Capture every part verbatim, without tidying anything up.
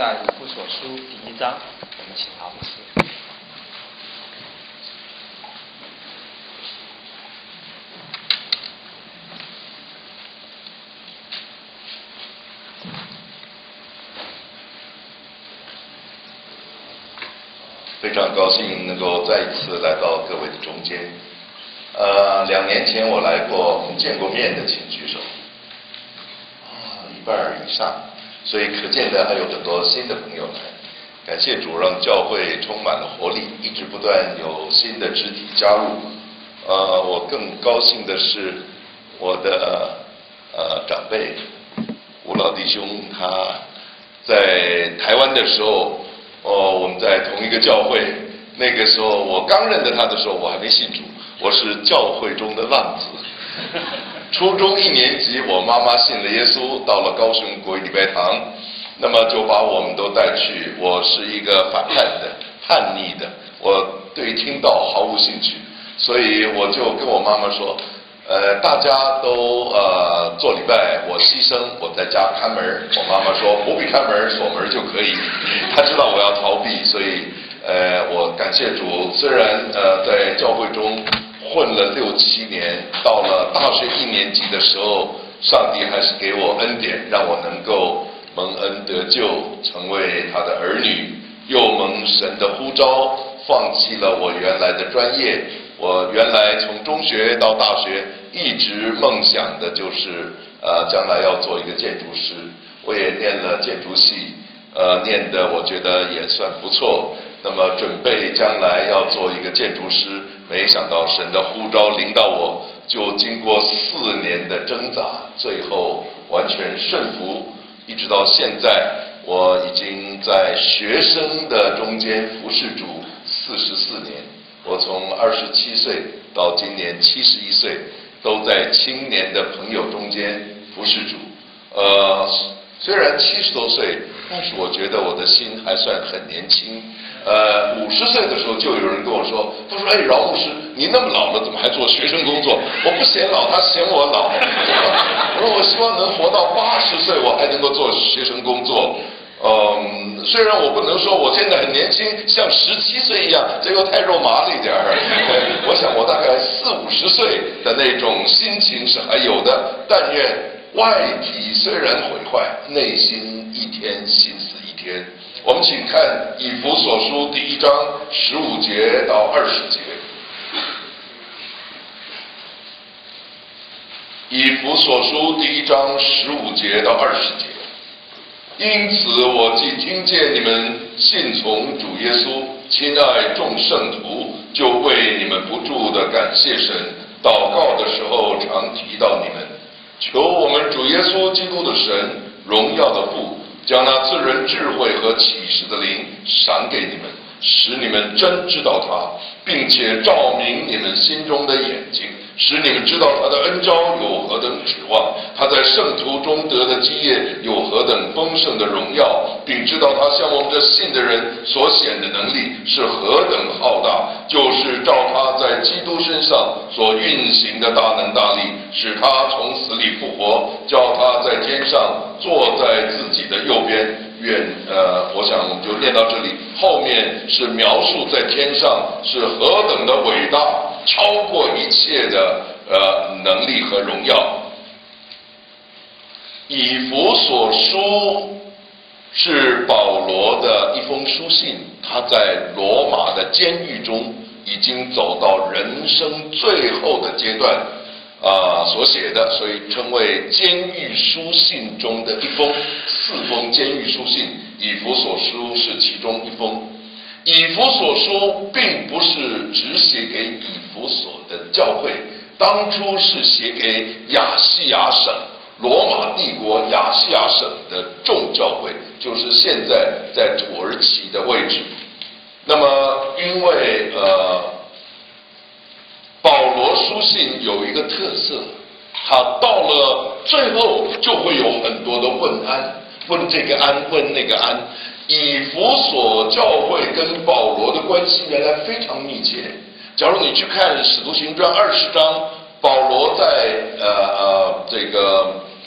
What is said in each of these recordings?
在以弗所书第一章，我们请陶牧师。 非常高兴能够再一次来到各位的中间。呃，两年前我来过，我们见过面的请举手。啊，一半以上，所以可见的还有很多新的朋友来。感谢主，让教会充满了活力，一直不断有新的肢体加入。呃，我更高兴的是，我的呃长辈吴老弟兄，他在台湾的时候。哦，我们在同一个教会，那个时候我刚认得他的时候，我还没信主，我是教会中的浪子。初中一年级，我妈妈信了耶稣，到了高雄国语礼拜堂，那么就把我们都带去。我是一个反叛的、叛逆的，我对听道毫无兴趣，所以我就跟我妈妈说。呃，大家都呃做礼拜，我牺牲，我在家看门。我妈妈说不必看门，锁门就可以。她知道我要逃避，所以呃，我感谢主。虽然呃在教会中混了六七年，到了大学一年级的时候，上帝还是给我恩典，让我能够蒙恩得救，成为他的儿女，又蒙神的呼召，放弃了我原来的专业。我原来从中学到大学一直梦想的就是呃将来要做一个建筑师，我也念了建筑系，呃念的我觉得也算不错，那么准备将来要做一个建筑师，没想到神的呼召临到我，就经过四年的挣扎，最后完全顺服，一直到现在我已经在学生的中间服侍主四十四年。我从二十七岁到今年七十一岁，都在青年的朋友中间服侍主。呃，虽然七十多岁，但是我觉得我的心还算很年轻。呃，五十岁的时候就有人跟我说，他说：“哎，饶牧师，你那么老了，怎么还做学生工作？”我不嫌老，他嫌我老。我说：“我希望能活到八十岁，我还能够做学生工作。”嗯，虽然我不能说我现在很年轻，像十七岁一样，这又太肉麻了一点儿。我想我大概四五十岁的那种心情是还有的，但愿外体虽然毁坏，内心一天心思一天。我们请看以弗所书第一章十五节到二十节。以弗所书第一章十五节到二十节。因此我既听见你们信从主耶稣，亲爱众圣徒，就为你们不住的感谢神，祷告的时候常提到你们，求我们主耶稣基督的神，荣耀的父，将那赐人智慧和启示的灵赏给你们，使你们真知道他，并且照明你们心中的眼睛，使你们知道他的恩召有何等指望，他在圣徒中得的基业有何等丰盛的荣耀，并知道他向我们这信的人所显的能力是何等浩大，就是照他在基督身上所运行的大能大力，使他从死里复活，叫他在天上坐在自己的右边。愿呃，我想我们就念到这里，后面是描述在天上是何等的伟大，超过一切的呃能力和荣耀。以弗所书是保罗的一封书信，他在罗马的监狱中已经走到人生最后的阶段啊、呃、所写的，所以称为监狱书信中的一封。四封监狱书信，以弗所书是其中一封。以弗所书并不是只写给以弗所的教会，当初是写给亚细亚省罗马帝国亚细亚省的众教会，就是现在在土耳其的位置。那么因为呃保罗书信有一个特色，他到了最后就会有很多的问安，问这个安，问那个安。以弗所教会跟保罗的关系原来非常密切。假如你去看使徒行传二十章，保罗在呃呃这个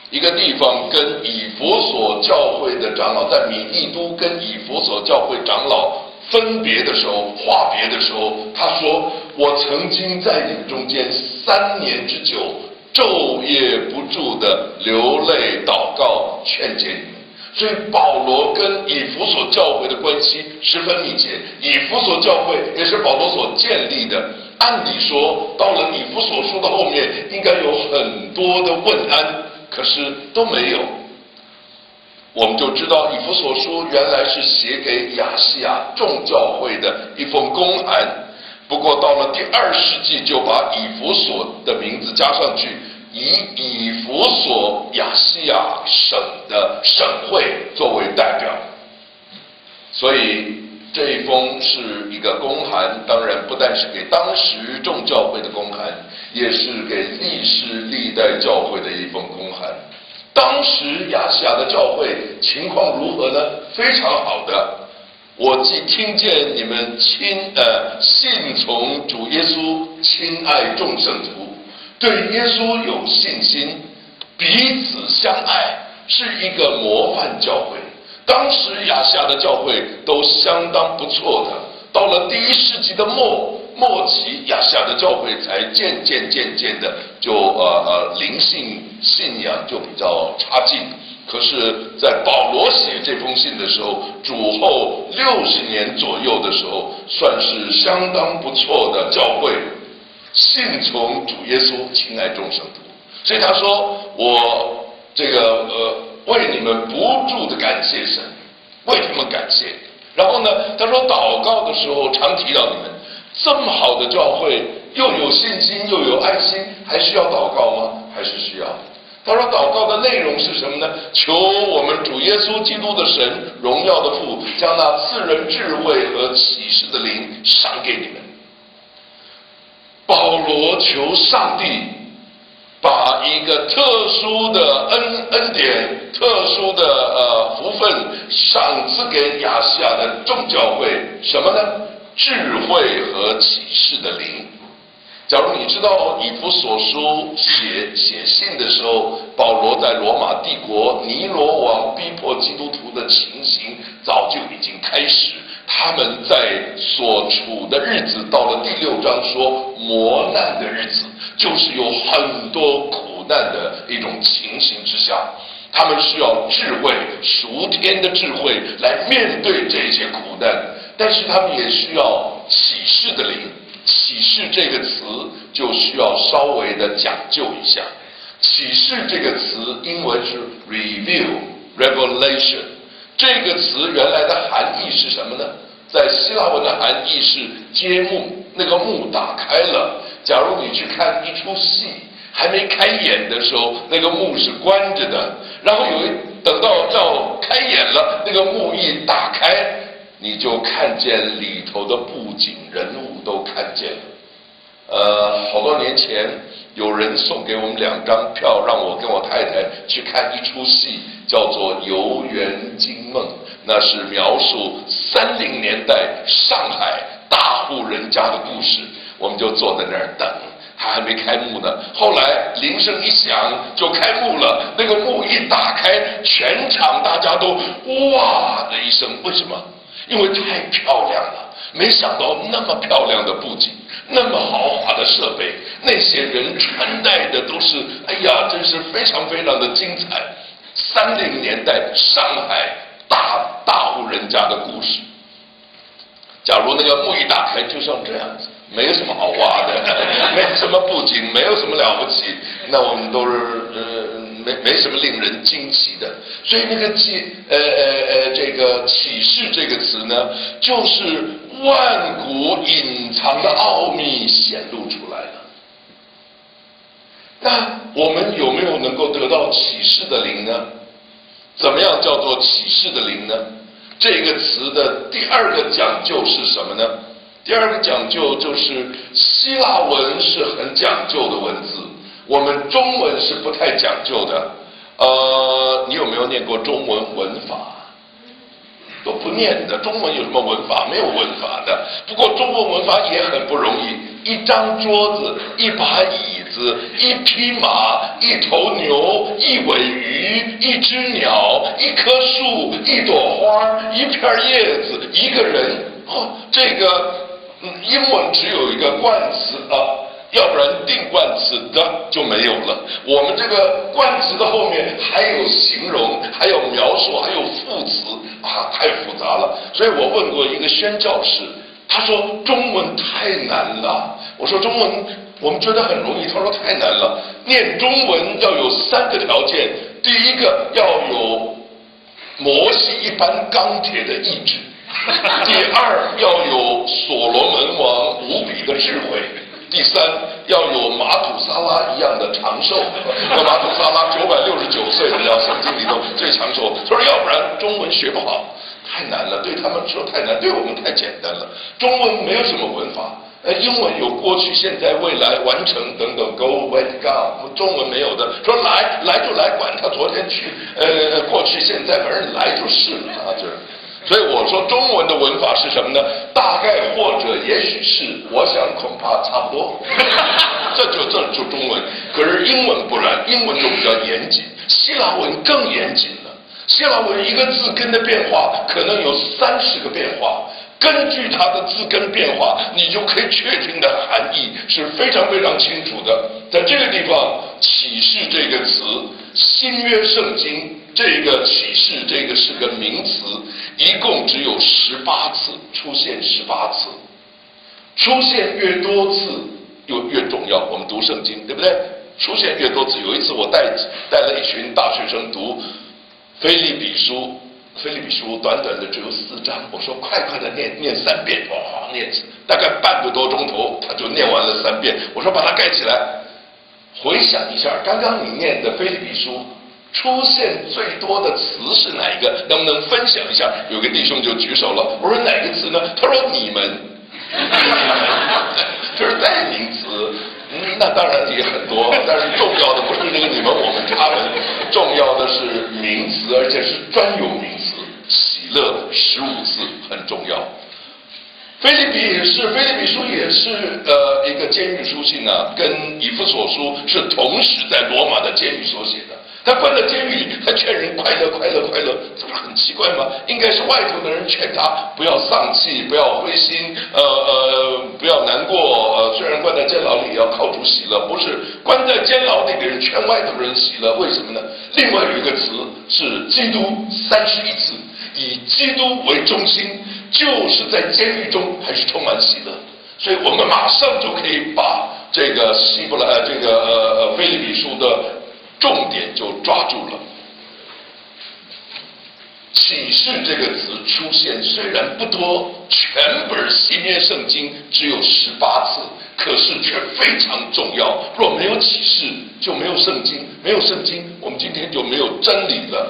一个地方跟以弗所教会的长老，在米利都跟以弗所教会长老分别的时候，话别的时候，他说：“我曾经在你们中间三年之久，昼夜不住的流泪祷告，劝诫你们。”所以保罗跟以弗所教会的关系十分密切，以弗所教会也是保罗所建立的。按理说，到了以弗所书的后面，应该有很多的问安，可是都没有。我们就知道以弗所书原来是写给亚细亚众教会的一封公函，不过到了第二世纪就把以弗所的名字加上去，以以弗所亚细亚省的省会作为代表，所以这一封是一个公函，当然不但是给当时众教会的公函，也是给历世历代教会的一封公函。当时亚细亚的教会情况如何呢？非常好的。我既听见你们亲呃信从主耶稣，亲爱众圣徒，对耶稣有信心，彼此相爱，是一个模范教会。当时亚细亚的教会都相当不错的，到了第一世纪的末末期，亚细亚的教会才渐渐渐渐的就呃呃灵性信仰就比较差劲。可是，在保罗写这封信的时候，主后六十年左右的时候，算是相当不错的教会，信从主耶稣，亲爱众圣徒。所以他说：“我这个呃为你们不住的感谢神，为他们感谢。”然后呢，他说祷告的时候常提到你们，这么好的教会，又有信心又有爱心，还需要祷告吗？还是需要。他说祷告的内容是什么呢？求我们主耶稣基督的神，荣耀的父，将那赐人智慧和启示的灵赏给你们。保罗求上帝把一个特殊的恩恩典、特殊的呃福分赏赐给亚细亚的众教会，什么呢？智慧和启示的灵。假如你知道以弗所书写写信的时候，保罗在罗马帝国尼罗王逼迫基督徒的情形早就已经开始，他们在所处的日子，到了第六章说磨难的日子，就是有很多苦难的一种情形之下，他们需要智慧，属天的智慧来面对这些苦难，但是他们也需要启示的灵。启示这个词就需要稍微的讲究一下。启示这个词英文是 reveal、revelation， 这个词原来的含义是什么呢？在希腊文的含义是揭幕，那个幕打开了。假如你去看一出戏，还没开演的时候，那个幕是关着的，然后有一等到要开演了，那个幕一打开，你就看见里头的布景人物都看见了。呃，好多年前有人送给我们两张票，让我跟我太太去看一出戏，叫做《游园惊梦》，那是描述三零年代上海大户人家的故事。我们就坐在那儿等，他还没开幕呢。后来铃声一响就开幕了，那个幕一打开，全场大家都哇的一声。为什么？因为太漂亮了，没想到那么漂亮的布景，那么豪华的设备，那些人穿戴的都是，哎呀，真是非常非常的精彩。三零年代上海大大户人家的故事。假如那个幕一打开，就像这样子，没有什么好挖的，没有什么布景，没有什么了不起，那我们都是呃没没什么令人惊奇的。所以那个启呃呃呃这个启示这个词呢，就是万古隐藏的奥秘显露出来了。那我们有没有能够得到启示的灵呢？怎么样叫做启示的灵呢？这个词的第二个讲究是什么呢？第二个讲究就是希腊文是很讲究的文字，我们中文是不太讲究的。呃，你有没有念过中文文法？都不念的，中文有什么文法？没有文法的。不过中文文法也很不容易， 一张桌子、一把椅子、一匹马、一头牛、一尾鱼、一只鸟、一棵树、一朵花、一片叶子、一个人。哦，这个嗯，英文只有一个冠词啊。要不然定冠词的就没有了。我们这个冠词的后面还有形容，还有描述，还有副词啊，太复杂了。所以我问过一个宣教士，他说中文太难了。我说中文我们觉得很容易，他说太难了。念中文要有三个条件，第一个要有摩西一般钢铁的意志，第二要有所罗门王无比的智慧。第三，要有马土沙拉一样的长寿。那马土沙拉九百六十九岁，你要圣经里头最长寿。他说，要不然中文学不好，太难了，对他们说太难，对我们太简单了。中文没有什么文法，呃，英文有过去、现在、未来、完成等等 ，go went gone。我们中文没有的，说来来就来，管他昨天去，呃，过去、现在，反正来就是了啊，就是。所以我说中文的文法是什么呢？大概或者也许是，我想恐怕差不多。这就这就中文。可是英文不然，英文就比较严谨，希腊文更严谨了。希腊文一个字根的变化可能有三十个变化，根据它的字根变化，你就可以确定的含义是非常非常清楚的。在这个地方，启示这个词，新约圣经这个启示这个是个名词，一共只有十八次出现，十八次，出现越多次就越重要。我们读圣经，对不对？出现越多次，有一次我带带了一群大学生读腓立比书，腓立比书短短的只有四章，我说快快的念念三遍，哇，念大概半个多钟头，他就念完了三遍。我说把它盖起来，回想一下刚刚你念的腓立比书。出现最多的词是哪一个？能不能分享一下？有个弟兄就举手了。我说哪个词呢？他说你们，这是代名词。嗯，那当然也很多，但是重要的不是这个你们、我们、他们，重要的是名词，而且是专有名词。喜乐十五次很重要。腓立比也是，腓立比书也是呃一个监狱书信啊，跟以弗所书是同时在罗马的监狱所写的。他关在监狱里，还劝人快乐、快乐、快乐，这不是很奇怪吗？应该是外头的人劝他不要丧气，不要灰心，呃呃，不要难过。呃，虽然关在监牢里，也要靠主喜乐。不是关在监牢里的人劝外头人喜乐，为什么呢？另外有一个词是基督，三十一次，以基督为中心，就是在监狱中还是充满喜乐。所以我们马上就可以把这个希伯来呃这个呃呃腓立比书的重点就抓住了。启示这个词出现虽然不多，全本新约圣经只有十八次，可是却非常重要。若没有启示，就没有圣经，没有圣经，我们今天就没有真理了。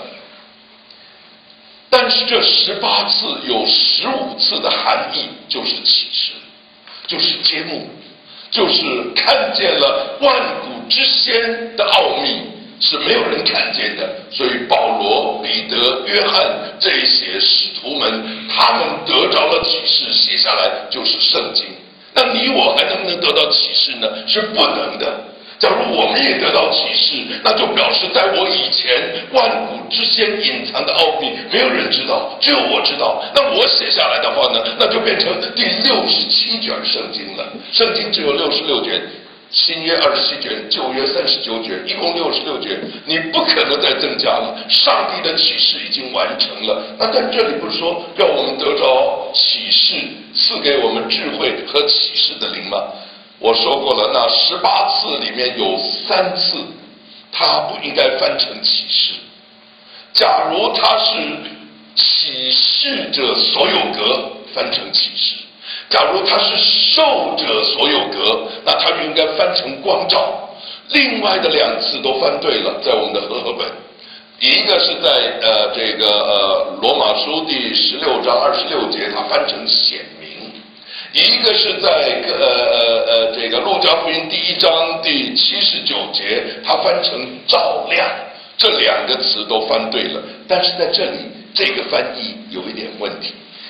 但是这十八次有十五次的含义就是启示，就是揭幕，就是看见了万古之先的奥秘，是没有人看见的。所以保罗、彼得、约翰这些使徒们，他们得着了启示，写下来就是圣经。那你我还能不能得到启示呢？是不能的。假如我们也得到启示，那就表示在我以前万古之先隐藏的奥秘没有人知道，只有我知道。那我写下来的话呢，那就变成第六十七卷圣经了。圣经只有六十六卷，新约二十七卷，旧约三十九卷，一共六十六卷，你不可能再增加了。上帝的启示已经完成了。那在这里不是说要我们得着启示，赐给我们智慧和启示的灵吗？我说过了，那十八次里面有三次，它不应该翻成启示。假如它是启示者所有格，翻成启示；假如它是受者所有格，那它就应该翻成光照。另外的两次都翻对了，在我们的和合本，一个是在呃这个呃罗马书第十六章二十六节，它翻成显明。一个是在呃呃呃这个路加福音第一章第七十九节，它翻成照亮，这两个词都翻对了。但是在这里这个翻译有一点问题，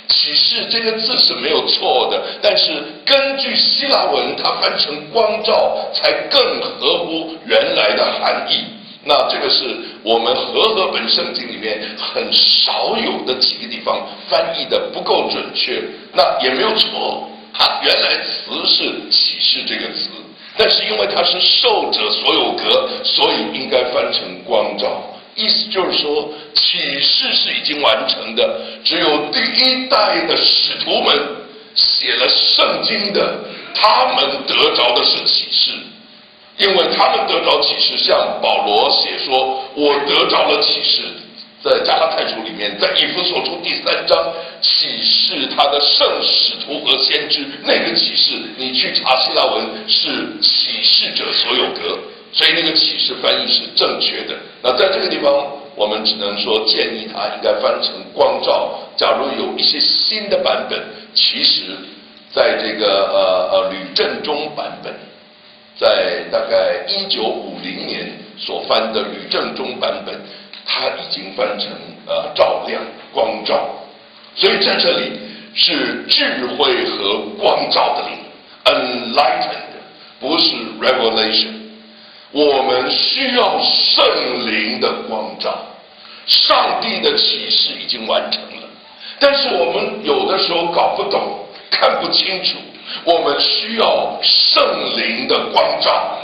启示这个字是没有错的，但是根据希腊文，它翻成光照才更合乎原来的含义。那这个是我们和合本圣经里面很少有的几个地方翻译的不够准确，那也没有错，它原来词是启示这个词，但是因为它是受者所有格，所以应该翻成光照。意思就是说，启示是已经完成的，只有第一代的使徒们写了圣经的，他们得着的是启示，因为他们得着启示，像保罗写说，我得着了启示，在加拉太书里面，在以弗所书第三章，启示他的圣使徒和先知，那个启示，你去查希腊文是启示者所有格。所以那个启示翻译是正确的。那在这个地方，我们只能说建议它应该翻成光照。假如有一些新的版本，其实在这个呃呃吕正中版本，在大概一九五零年所翻的吕正中版本，它已经翻成呃照亮光照。所以在这里是智慧和光照的灵 ，enlightened， 不是 revelation。我们需要圣灵的光照，上帝的启示已经完成了，但是我们有的时候搞不懂，看不清楚，我们需要圣灵的光照。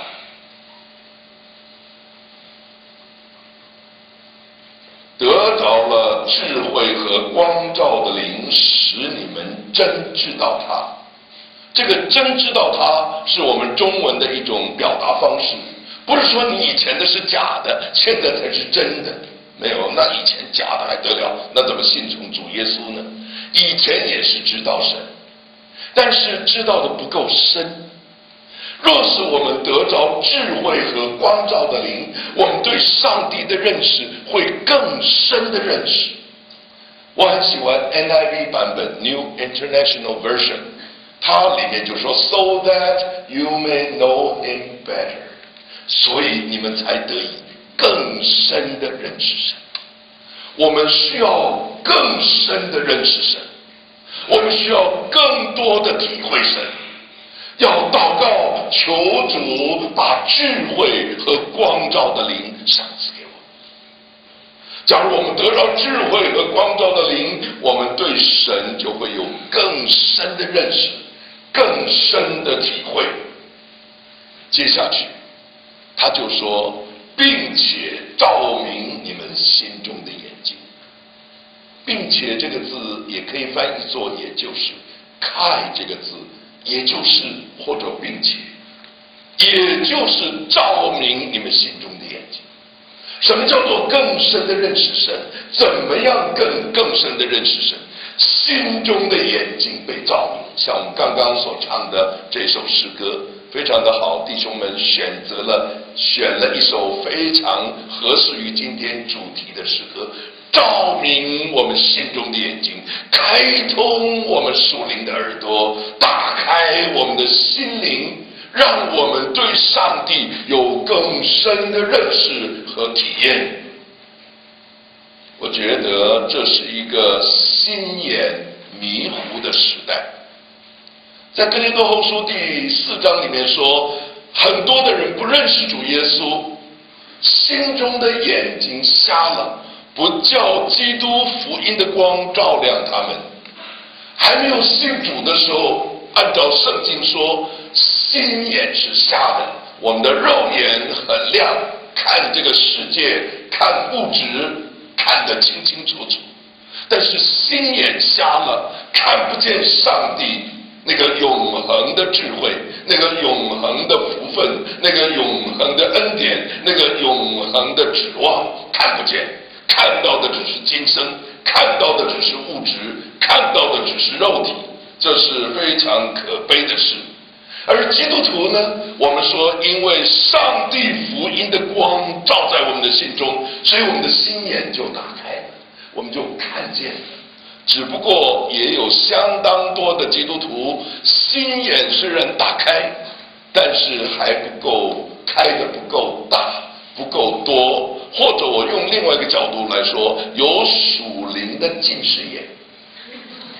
得着了智慧和光照的灵，使你们真知道他。这个真知道他是我们中文的一种表达方式。不是说你以前的是假的，现在才是真的，没有，那以前假的还得了，那怎么信从主耶稣呢？以前也是知道神，但是知道的不够深。若是我们得着智慧和光照的灵，我们对上帝的认识会更深的认识。我很喜欢 N I V 版本 New International Version， 它里面就说 So that you may know him better，所以你们才得以更深的认识神。我们需要更深的认识神，我们需要更多的体会神。要祷告，求主把智慧和光照的灵赏赐给我们。假如我们得到智慧和光照的灵，我们对神就会有更深的认识，更深的体会。接下去他就说，并且照明你们心中的眼睛。并且这个字也可以翻译作也就是开这个字，也就是或者并且，也就是照明你们心中的眼睛。什么叫做更深的认识神？怎么样更更深的认识神？心中的眼睛被照明，像我们刚刚所唱的这首诗歌非常的好，弟兄们选择了选了一首非常合适于今天主题的诗歌，照明我们心中的眼睛，开通我们属灵的耳朵，打开我们的心灵，让我们对上帝有更深的认识和体验。我觉得这是一个心眼迷糊的时代。在哥林多后书第四章里面说，很多的人不认识主耶稣，心中的眼睛瞎了，不叫基督福音的光照亮他们。还没有信主的时候，按照圣经说，心眼是瞎的，我们的肉眼很亮，看这个世界，看物质，看得清清楚楚。但是心眼瞎了，看不见上帝那个永恒的智慧，那个永恒的福分，那个永恒的恩典，那个永恒的指望，看不见。看到的只是今生，看到的只是物质，看到的只是肉体，这是非常可悲的事。而基督徒呢，我们说因为上帝福音的光照在我们的心中，所以我们的心眼就打开了，我们就看见了。只不过也有相当多的基督徒心眼虽然打开，但是还不够开得不够大，不够多，或者我用另外一个角度来说，有属灵的近视眼。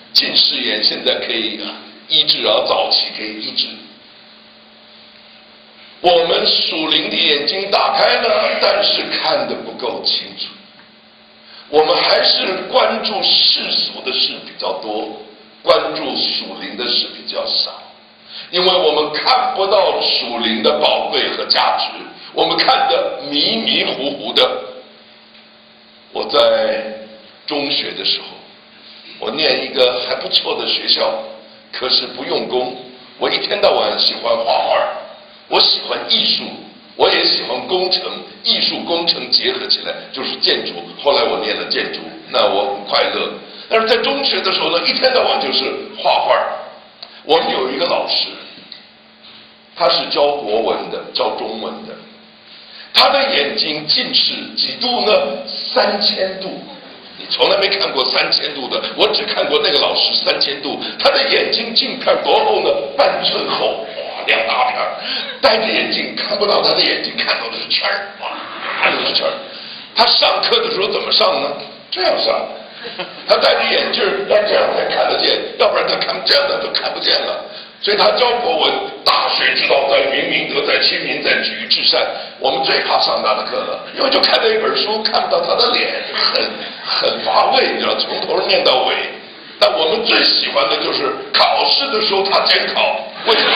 近视眼现在可以医治啊，早期可以医治。我们属灵的眼睛打开了，但是看得不够清楚。我们还是关注世俗的事比较多，关注属灵的事比较少，因为我们看不到属灵的宝贵和价值，我们看得迷迷糊糊的。我在中学的时候，我念一个还不错的学校，可是不用功，我一天到晚喜欢画画，我喜欢艺术，我也喜欢工程，艺术工程结合起来就是建筑。后来我念了建筑，那我很快乐。但是在中学的时候呢，一天到晚就是画画。我们有一个老师，他是教国文的，教中文的，他的眼睛近视几度呢？三千度。你从来没看过三千度的，我只看过那个老师三千度。他的眼睛镜片多厚呢？半寸厚，哇，两大片。戴着眼镜看不到他的眼睛，看到的是圈儿，哇，都是圈儿。他上课的时候怎么上呢？这样上。他戴着眼镜，要这样才看得见，要不然他看这样的都看不见了。所以他教国文，大学之道在明明德，在亲民，在举一至善。我们最怕上他的课了，因为就看到一本书，看不到他的脸，很很乏味，你知道，从头念到尾。但我们最喜欢的就是考试的时候他监考，为什么？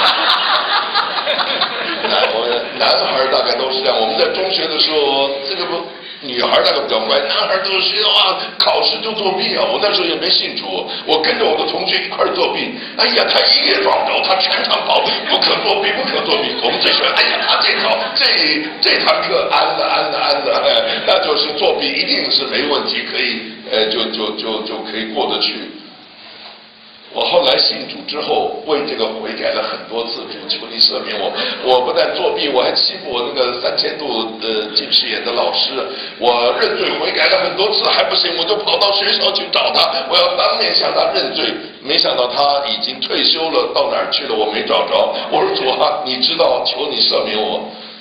我们男孩大概都是这样。我们在中学的时候，这个不。女孩那个比较乖，男孩都是啊，考试就作弊啊！我那时候也没信主，我跟着我的同学一块作弊。哎呀，他一页抓不着，他全场跑，不可作弊，不可作弊。我们最喜欢，哎呀，他监考这这堂课安了安了安了，哎，那就是作弊一定是没问题，可以呃，就就就就可以过得去。我后来信主之后，为这个悔改了很多次，主求你赦免我。我不但作弊，我还欺负我那个三千度的近视眼的老师。我认罪悔改了很多次，还不行，我就跑到学校去找他，我要当面向他认罪。没想到他已经退休了，到哪儿去了？我没找着。我说主啊，你知道，求你赦免我。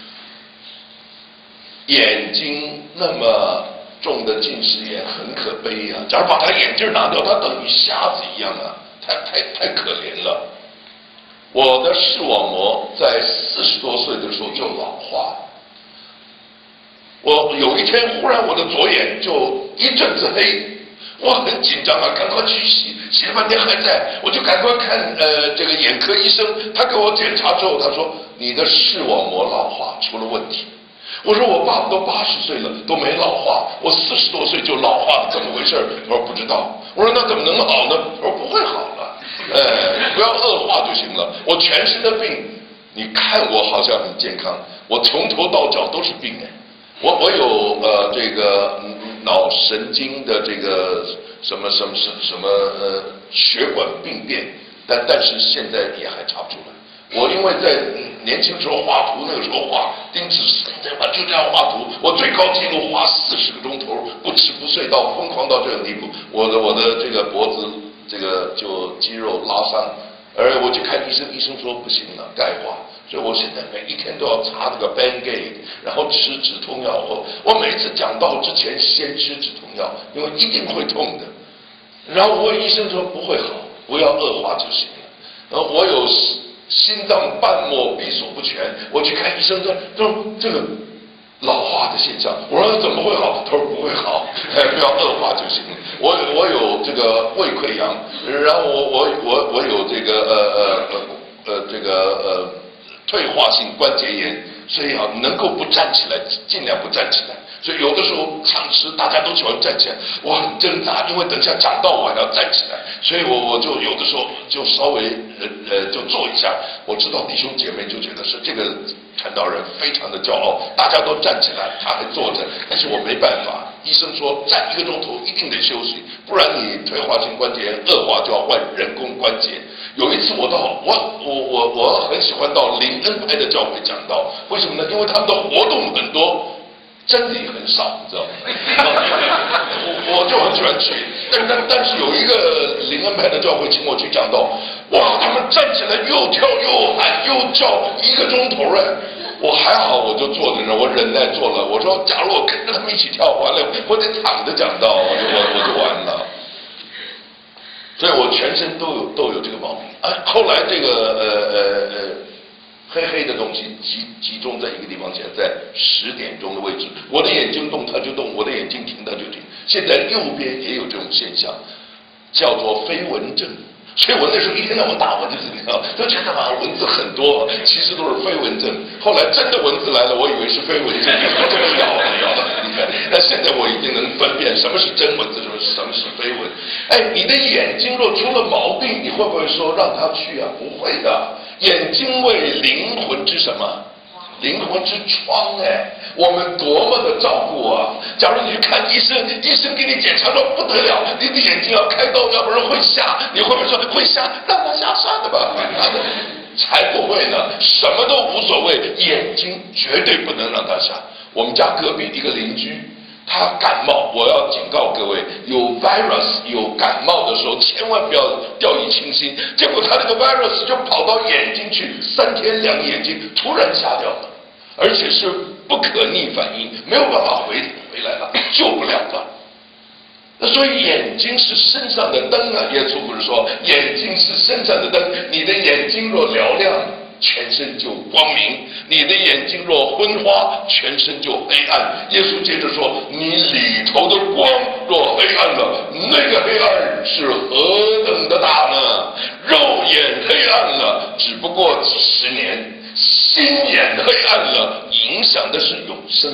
眼睛那么重的近视眼很可悲啊！假如把他眼镜拿掉，他等于瞎子一样啊！太太太可怜了！我的视网膜在四十多岁的时候就老化了。我有一天忽然我的左眼就一阵子黑，我很紧张啊，赶快去洗，洗了半天还在，我就赶快看呃这个眼科医生，他给我检查之后，他说你的视网膜老化出了问题。我说我爸爸都八十岁了都没老化，我四十多岁就老化了，怎么回事？他说不知道。我说那怎么能好呢？他说不会好了，呃，不要恶化就行了。我全身的病，你看我好像很健康，我从头到脚都是病哎。我我有呃这个脑神经的这个什么什么什什么呃血管病变，但但是现在也还查不出来。我因为在年轻时候画图，那个时候画丁子生对吧，就这样画图。我最高纪录画四十个钟头，不吃不睡到疯狂到这个地步。我的我的这个脖子这个就肌肉拉伤，而我去看医生，医生说不行了，钙化。所以我现在每一天都要擦那个 Band-Aid， 然后吃止痛药。我我每次讲道之前先吃止痛药，因为一定会痛的。然后我医生说不会好，不要恶化就行了。然后我有心脏瓣膜闭锁不全，我去看医生说说这个老化的现象。我说怎么会好？他说不会好，哎，不要恶化就行了。我我有这个胃溃疡，然后我我我我有这个呃呃呃呃这个呃退化性关节炎，所以啊能够不站起来尽量不站起来。所以有的时候唱诗大家都喜欢站起来，我很挣扎，因为等一下讲到我还要站起来，所以我我就有的时候就稍微呃呃就坐一下。我知道弟兄姐妹就觉得是这个传道人非常的骄傲，大家都站起来，他还坐着，但是我没办法。医生说站一个钟头一定得休息，不然你退化性关节炎恶化就要换人工关节。有一次我到我我我我很喜欢到林恩派的教会讲道，为什么呢？因为他们的活动很多。真理很少，你知道吗？我我就很喜欢去，但但但是有一个灵恩派的教会请我去讲道，哇，他们站起来又跳又喊又叫一个钟头哎，我还好，我就坐在那儿，我忍耐坐了。我说，假如我跟着他们一起跳，完了我得躺着讲道，我就我我就完了。 所以我全身都有都有这个毛病。啊，后来这个呃呃呃黑黑的东西集集中在一个地方，现在在十点钟的位置，我的眼睛动它就动，我的眼睛停它就停。现在右边也有这种现象，叫做飞蚊症。所以我那时候一天到晚打蚊子，你知道，都觉得啊蚊子很多，其实都是飞蚊症。后来真的蚊子来了，我以为是飞蚊症，这个咬了咬了。你看，但现在我已经能分辨什么是真蚊子，什么什么是飞蚊。哎，你的眼睛若出了毛病，你会不会说让它去啊？不会的，眼睛为灵魂之什么？灵魂之窗。哎，我们多么的照顾啊！假如你去看医生，医生给你检查到不得了，你的眼睛要开刀，要不然会瞎，你会不会说会瞎？让他瞎算了吧？才不会呢，什么都无所谓，眼睛绝对不能让他瞎。我们家隔壁一个邻居，他感冒，我要警告各位，有 virus 有感冒的时候，千万不要掉以轻心。结果他那个 virus 就跑到眼睛去，三天两个眼睛突然瞎掉了，而且是不可逆反应，没有办法回回来了，救不了了。那所以眼睛是身上的灯啊，耶稣不是说眼睛是身上的灯，你的眼睛若嘹亮，全身就光明；你的眼睛若昏花，全身就黑暗。耶稣接着说，你里头的光若黑暗了，那个黑暗是何等的大呢？肉眼黑暗了，只不过几十年；心眼黑暗了，影响的是永生。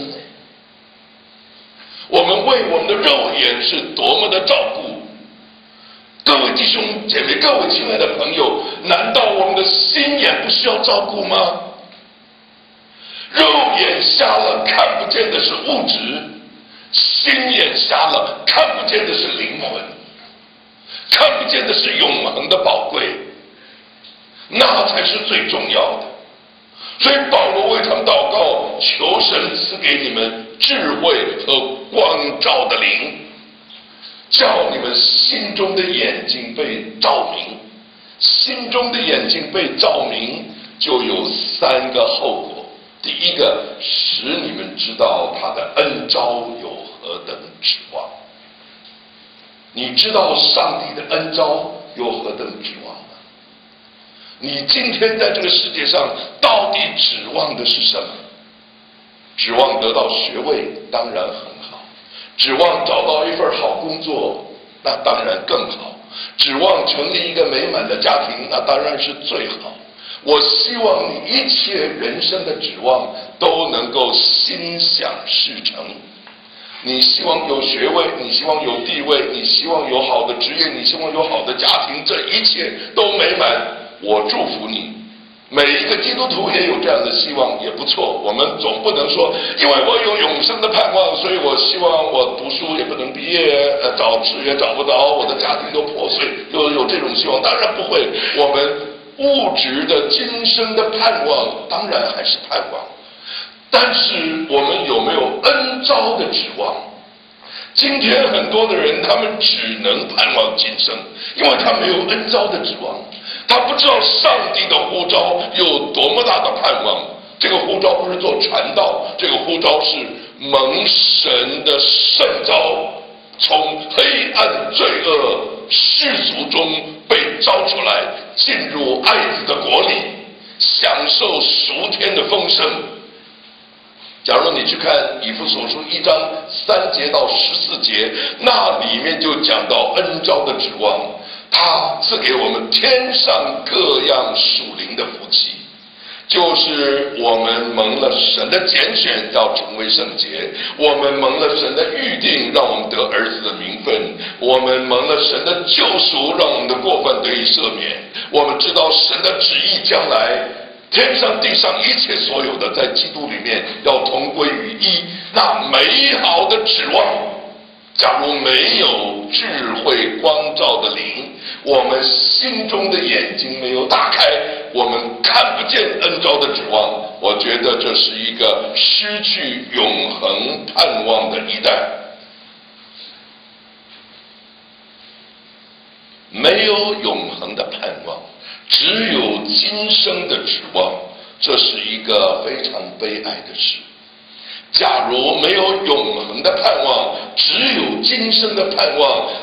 我们为我们的肉眼是多么的照顾，各位弟兄姐妹，各位亲爱的朋友，难道我们的心眼不需要照顾吗？肉眼瞎了，看不见的是物质；心眼瞎了，看不见的是灵魂，看不见的是永恒的宝贵，那才是最重要的。所以保罗为他们祷告，求神赐给你们智慧和光照的灵，叫你们心中的眼睛被照明。心中的眼睛被照明，就有三个后果。第一个，使你们知道他的恩召有何等指望。你知道上帝的恩召有何等指望吗？你今天在这个世界上到底指望的是什么？指望得到学位当然很好，指望找到一份好工作那当然更好，指望成立一个美满的家庭那当然是最好。我希望你一切人生的指望都能够心想事成。你希望有学位，你希望有地位，你希望有好的职业，你希望有好的家庭，这一切都美满，我祝福你。每一个基督徒也有这样的希望，也不错。我们总不能说，因为我有永生的盼望，所以我希望我读书也不能毕业，呃，找职也找不着，我的家庭都破碎，有有这种希望？当然不会。我们物质的今生的盼望，当然还是盼望，但是我们有没有恩召的指望？今天很多的人，他们只能盼望今生，因为他没有恩召的指望。他不知道上帝的呼召有多么大的盼望。这个呼召不是做传道，这个呼召是蒙神的圣召，从黑暗罪恶世俗中被召出来，进入爱子的国里，享受属天的丰盛。假如你去看以弗所书一章三节到十四节，那里面就讲到恩召的指望，他赐给我们天上各样属灵的福气，就是我们蒙了神的拣选，要成为圣洁；我们蒙了神的预定，让我们得儿子的名分；我们蒙了神的救赎，让我们的过犯得以赦免。我们知道神的旨意，将来天上地上一切所有的，在基督里面要同归于一。那美好的指望，假如没有智慧光照的灵，我们心中的眼睛没有打开，我们看不见恩召的指望，我觉得这是一个失去永恒盼望的一代。没有永恒的盼望，只有今生的指望，这是一个非常悲哀的事。假如没有永恒的盼望，只有今生的盼望，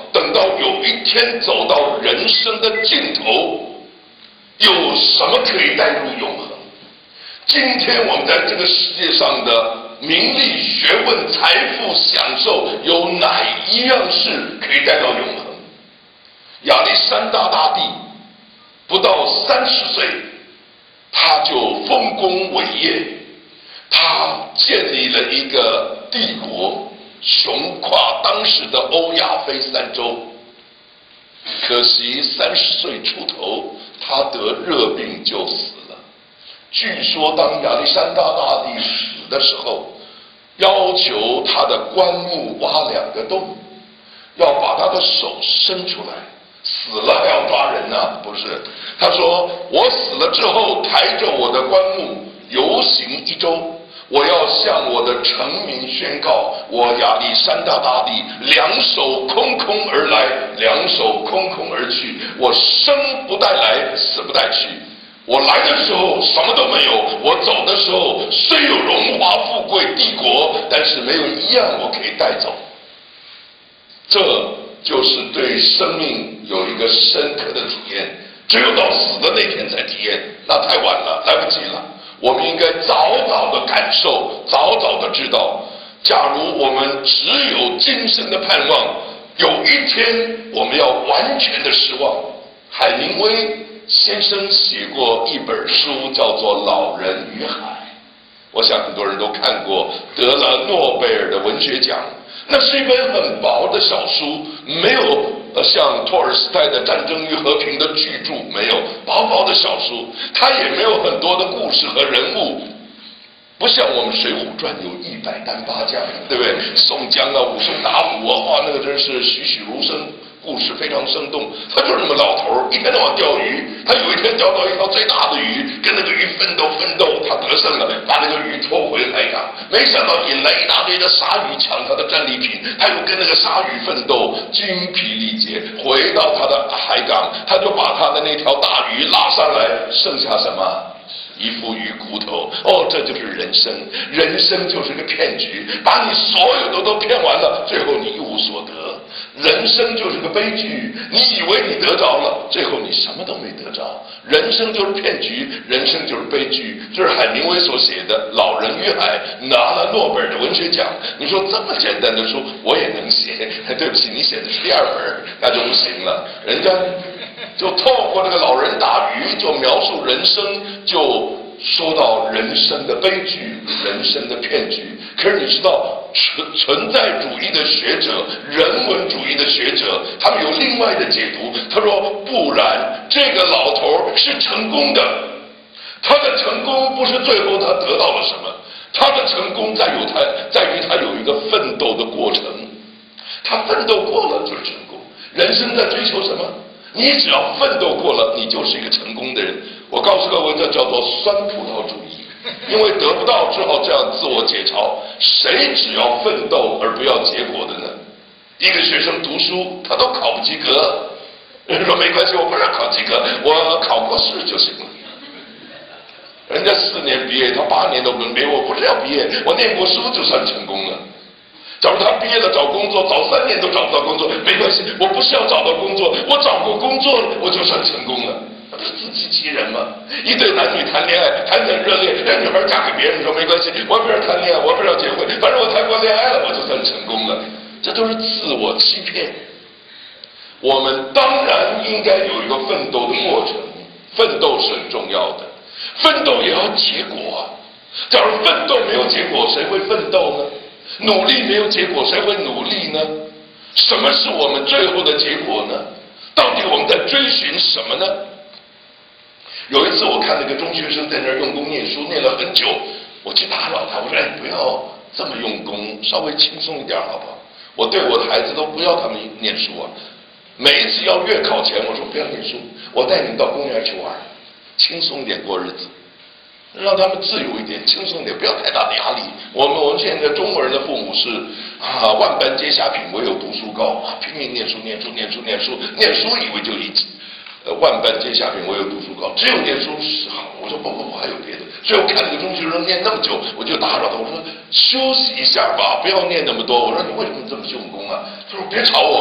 等到有一天走到人生的尽头，有什么可以带入永恒？今天我们在这个世界上的名利、学问、财富、享受，有哪一样事可以带到永恒？亚历山大大帝不到三十岁，他就丰功伟业，他建立了一个帝国，雄跨当时的欧亚非三洲。可惜三十岁出头，他得热病就死了。据说当亚历山大大帝死的时候，要求他的棺木挖两个洞，要把他的手伸出来。死了还要抓人啊？不是，他说我死了之后，抬着我的棺木游行一周，我要向我的臣民宣告，我亚历山大大帝两手空空而来，两手空空而去，我生不带来，死不带去。我来的时候什么都没有，我走的时候虽有荣华富贵帝国，但是没有一样我可以带走。这就是对生命有一个深刻的体验，只有到死的那天才体验，那太晚了，来不及了。我们应该早早的感受，早早的知道，假如我们只有今生的盼望，有一天我们要完全的失望。海明威先生写过一本书，叫做《老人与海》，我想很多人都看过，得了诺贝尔的文学奖。那是一本很薄的小书，没有像托尔斯泰的《战争与和平》的巨著，没有，薄薄的小书，它也没有很多的故事和人物，不像我们《水浒传》有一百单八将，对不对？宋江啊，武松打虎啊，哇，那个真是栩栩如生。故事非常生动，他就是那么老头，一天到晚钓鱼。他有一天钓到一条最大的鱼，跟那个鱼奋斗奋斗，他得胜了，把那个鱼拖回海港。没想到引来一大堆的鲨鱼抢他的战利品，他又跟那个鲨鱼奋斗，精疲力竭，回到他的海港，他就把他的那条大鱼拉上来，剩下什么？一副鱼骨头。哦，这就是人生，人生就是个骗局，把你所有的都骗完了，最后你一无所得。人生就是个悲剧，你以为你得着了，最后你什么都没得着。人生就是骗局，人生就是悲剧。这是海明威所写的《老人与海》，拿了诺贝尔的文学奖。你说这么简单的书我也能写？对不起，你写的是第二本，那就不行了。人家就透过这个老人打鱼，就描述人生，就说到人生的悲剧，人生的骗局。可是你知道，存存在主义的学者，人文主义的学者，他们有另外的解读。他说，不然，这个老头是成功的，他的成功不是最后他得到了什么，他的成功在于他在于他有一个奋斗的过程，他奋斗过了就是成功。人生在追求什么？你只要奋斗过了，你就是一个成功的人。我告诉各位，这叫做酸葡萄主义，因为得不到只好这样自我解嘲。谁只要奋斗而不要结果的呢？一个学生读书，他都考不及格，人说没关系，我不是考及格，我考过试就行了。人家四年毕业，他八年都不能毕业，我不是要毕业，我念过书就算成功了。假如他毕业了找工作，早三年都找不到工作，没关系，我不是要找到工作，我找过工作了，我就算成功了。那不是自欺欺人吗？一对男女谈恋爱，谈得很热烈，让女孩嫁给别人，说没关系，我不是谈恋爱，我不是要结婚，反正我谈过恋爱了，我就算成功了。这都是自我欺骗。我们当然应该有一个奋斗的过程，奋斗是很重要的，奋斗也要结果啊。假如奋斗没有结果，谁会奋斗呢？努力没有结果，谁会努力呢？什么是我们最后的结果呢？到底我们在追寻什么呢？有一次我看那个中学生在那儿用功念书，念了很久，我去打扰他，我说：“哎，不要这么用功，稍微轻松一点好不好？”我对我的孩子都不要他们念书啊。每一次要月考前，我说不要念书，我带你们到公园去玩，轻松一点过日子。让他们自由一点，轻松一点，不要太大的压力。我们我们现在中国人的父母是啊，万般皆下品，唯有读书高啊，拼命念书念书念书念书念书，以为就一呃万般皆下品，唯有读书高，只有念书是好。我说不不不，还有别的。所以我看那个中学生念那么久，我就打扰他，我说休息一下吧，不要念那么多。我说你为什么这么用功啊？他说别吵我。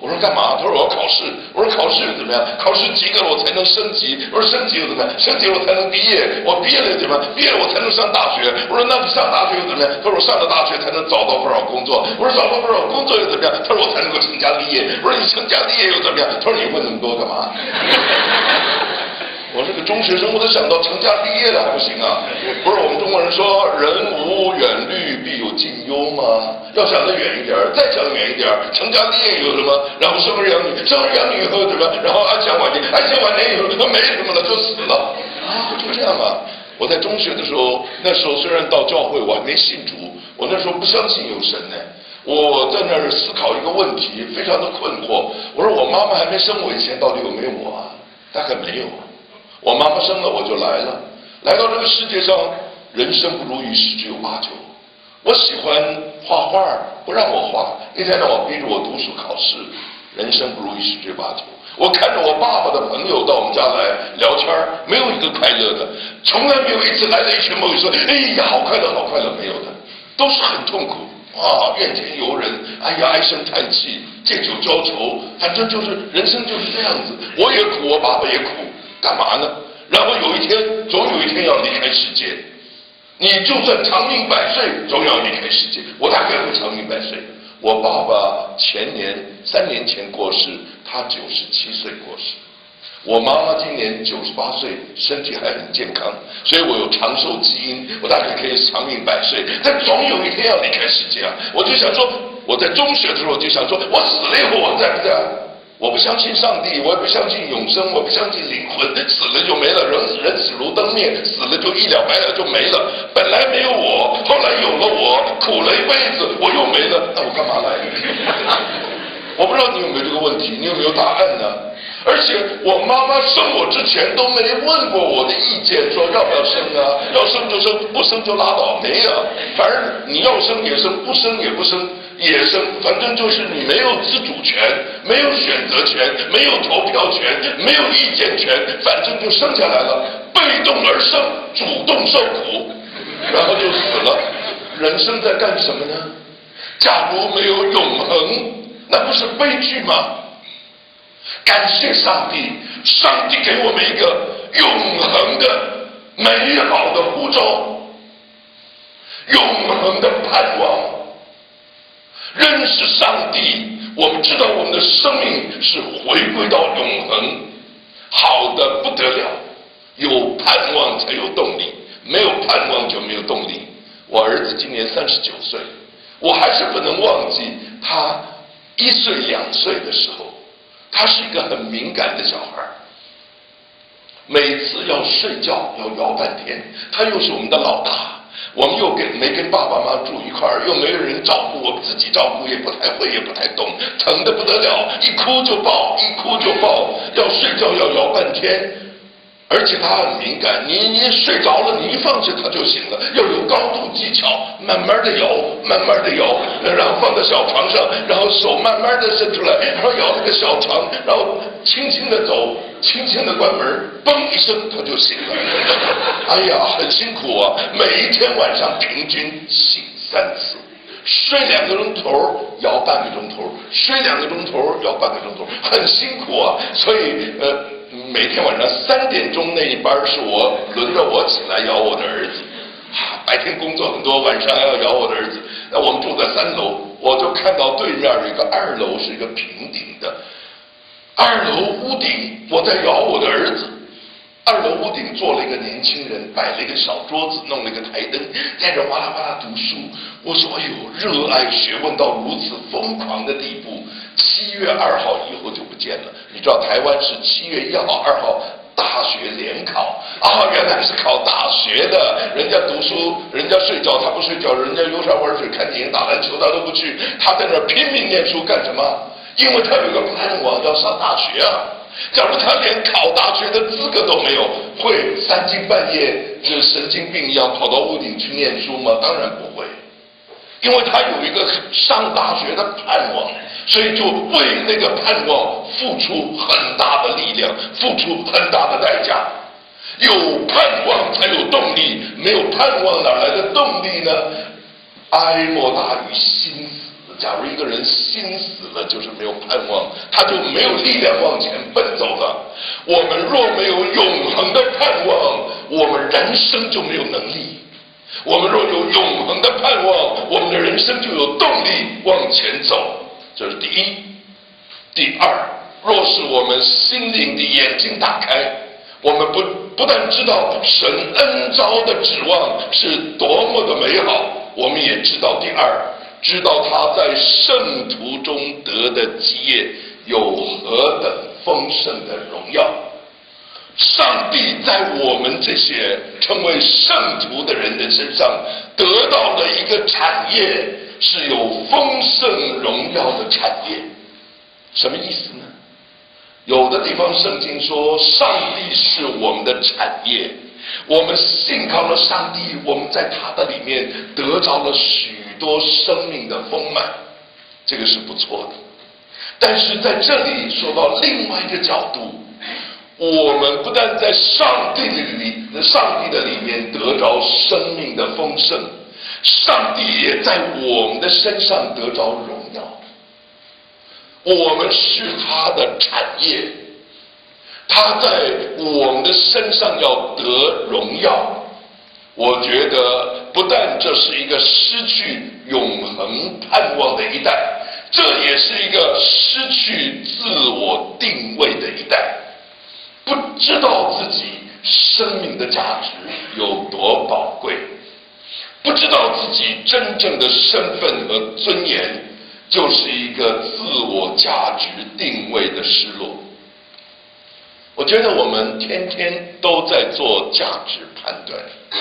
我说干嘛？他说我要考试。我说考试又怎么样？考试及格了我才能升级。我说升级又怎么样？升级我才能毕业。我毕业了又怎么样？毕业了我才能上大学。我说那你上大学又怎么样？他说我上了大学才能找到不少工作。我说找到不少工作又怎么样？他说我才能够成家立业。我说你成家立业又怎么样？他说你问那么多干嘛？我这个中学生，我都想到成家立业了还不行啊？不是我们中国人说人无远虑，必有近忧吗？要想得远一点，再想远一点，成家立业有什么？然后生儿养女，生儿养女以后怎么？然后安享晚年，安享晚年以后没什么了，就死了啊，就这样啊。我在中学的时候，那时候虽然到教会，我还没信主，我那时候不相信有神呢。我在那儿思考一个问题，非常的困惑。我说我妈妈还没生我以前，到底有没有我啊？大概没有。我妈妈生了我就来了，来到这个世界上，人生不如意十之有八九。我喜欢画画，不让我画，一天让我逼着我读书考试，人生不如意十之有八九。我看着我爸爸的朋友到我们家来聊天，没有一个快乐的，从来没有一次来了一群朋友说，哎呀好快乐好快乐，没有的，都是很痛苦啊，怨天尤人，哎呀唉声叹气，借酒浇愁，反正就是人生就是这样子。我也苦，我爸爸也苦。干嘛呢？然后有一天，总有一天要离开世界。你就算长命百岁，总要离开世界。我大概会长命百岁。我爸爸前年三年前过世，他九十七岁过世。我妈妈今年九十八岁，身体还很健康，所以我有长寿基因，我大概可以长命百岁。但总有一天要离开世界啊！我就想说，我在中学的时候就想说，我死了以后我在不在？我不相信上帝，我也不相信永生，我不相信灵魂，死了就没了，人人死如灯灭，死了就一了百了就没了。本来没有我，后来有了我，苦了一辈子，我又没了，那我干嘛来？我不知道你有没有这个问题，你有没有答案呢？而且我妈妈生我之前都没问过我的意见，说要不要生啊？要生就生，不生就拉倒，没啊。反正你要生也生，不生也不生也生，反正就是你没有自主权，没有选择权，没有投票权，没有意见权，反正就生下来了，被动而生，主动受苦，然后就死了。人生在干什么呢？假如没有永恒，那不是悲剧吗？感谢上帝，上帝给我们一个永恒的美好的呼召，永恒的盼望。认识上帝，我们知道我们的生命是回归到永恒，好的不得了。有盼望才有动力，没有盼望就没有动力。我儿子今年三十九岁，我还是不能忘记他一岁两岁的时候，他是一个很敏感的小孩，每次要睡觉要摇半天。他又是我们的老大，我们又跟没跟爸爸妈妈住一块儿，又没有人照顾，我们自己照顾也不太会，也不太懂，疼得不得了，一哭就抱，一哭就抱，要睡觉要摇半天。而且他很敏感，你你睡着了，你一放下他就醒了，要有高度技巧，慢慢的摇，慢慢的摇，然后放在小床上，然后手慢慢的伸出来，然后摇那个小床，然后轻轻的走，轻轻的关门，嘣一声他就醒了。哎呀，很辛苦啊，每一天晚上平均醒三次。睡两个钟头，摇半个钟头，睡两个钟头，摇半个钟头，很辛苦啊。所以呃，每天晚上三点钟那一班是我轮着我起来摇我的儿子，啊，白天工作很多，晚上还要摇我的儿子。那我们住在三楼，我就看到对面有一个二楼是一个平顶的，二楼屋顶我在摇我的儿子。二楼屋顶坐了一个年轻人，摆了一个小桌子，弄了一个台灯，在这哇啦哇啦读书。我说：“哎呦，热爱学问到如此疯狂的地步。”七月二号以后就不见了。你知道台湾是七月一号、二号大学联考啊，原来是考大学的。人家读书，人家睡觉，他不睡觉；人家游山玩水、看电影、打篮球，他都不去。他在那儿拼命念书干什么？因为他有个盼望要上大学啊。假如他连考大学的资格都没有，会三更半夜就神经病一样跑到屋顶去念书吗？当然不会，因为他有一个上大学的盼望，所以就为那个盼望付出很大的力量，付出很大的代价。有盼望才有动力，没有盼望哪来的动力呢？哀莫大于心死。 假如一个人心死了，就是没有盼望，他就没有力量往前奔走了。我们若没有永恒的盼望，我们人生就没有能力。我们若有永恒的盼望，我们的人生就有动力往前走。这是第一。第二，若是我们心灵的眼睛打开，我们不不但知道神恩召的指望是多么的美好，我们也知道第二，知道他在圣徒中得的基业有何等丰盛的荣耀。上帝在我们这些称为圣徒的人的身上得到的一个产业，是有丰盛荣耀的产业。什么意思呢？有的地方圣经说上帝是我们的产业，我们信靠了上帝，我们在他的里面得着了许多生命的丰满，这个是不错的。但是在这里说到另外一个角度，我们不但在上帝的里上帝的里面得着生命的丰盛，上帝也在我们的身上得着荣耀。我们是他的产业，他在我们的身上要得荣耀。我觉得不但这是一个失去永恒盼望的一代，这也是一个失去自我定位的一代，不知道自己生命的价值有多宝贵，不知道自己真正的身份和尊严，就是一个自我价值定位的失落。我觉得我们天天都在做价值判断。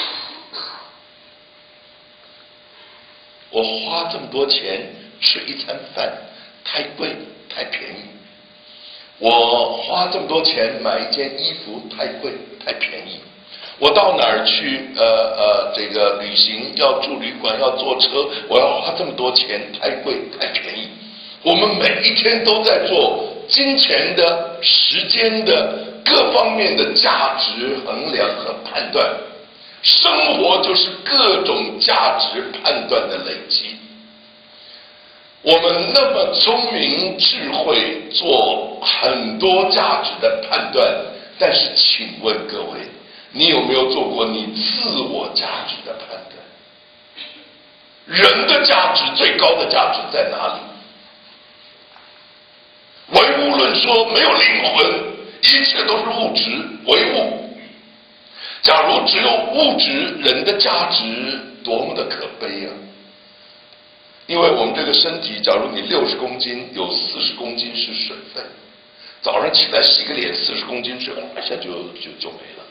我花这么多钱吃一餐饭，太贵太便宜。我花这么多钱买一件衣服，太贵太便宜。我到哪儿去呃呃这个旅行，要住旅馆要坐车，我要花这么多钱，太贵太便宜。我们每一天都在做金钱的、时间的各方面的价值衡量和判断，生活就是各种价值判断的累积。我们那么聪明智慧，做很多价值的判断，但是请问各位，你有没有做过你自我价值的判断？人的价值最高的价值在哪里？唯物论说没有灵魂，一切都是物质，唯物。假如只有物质，人的价值多么的可悲啊！因为我们这个身体，假如你六十公斤，有四十公斤是水分，早上起来洗个脸，四十公斤水一下就就就没了。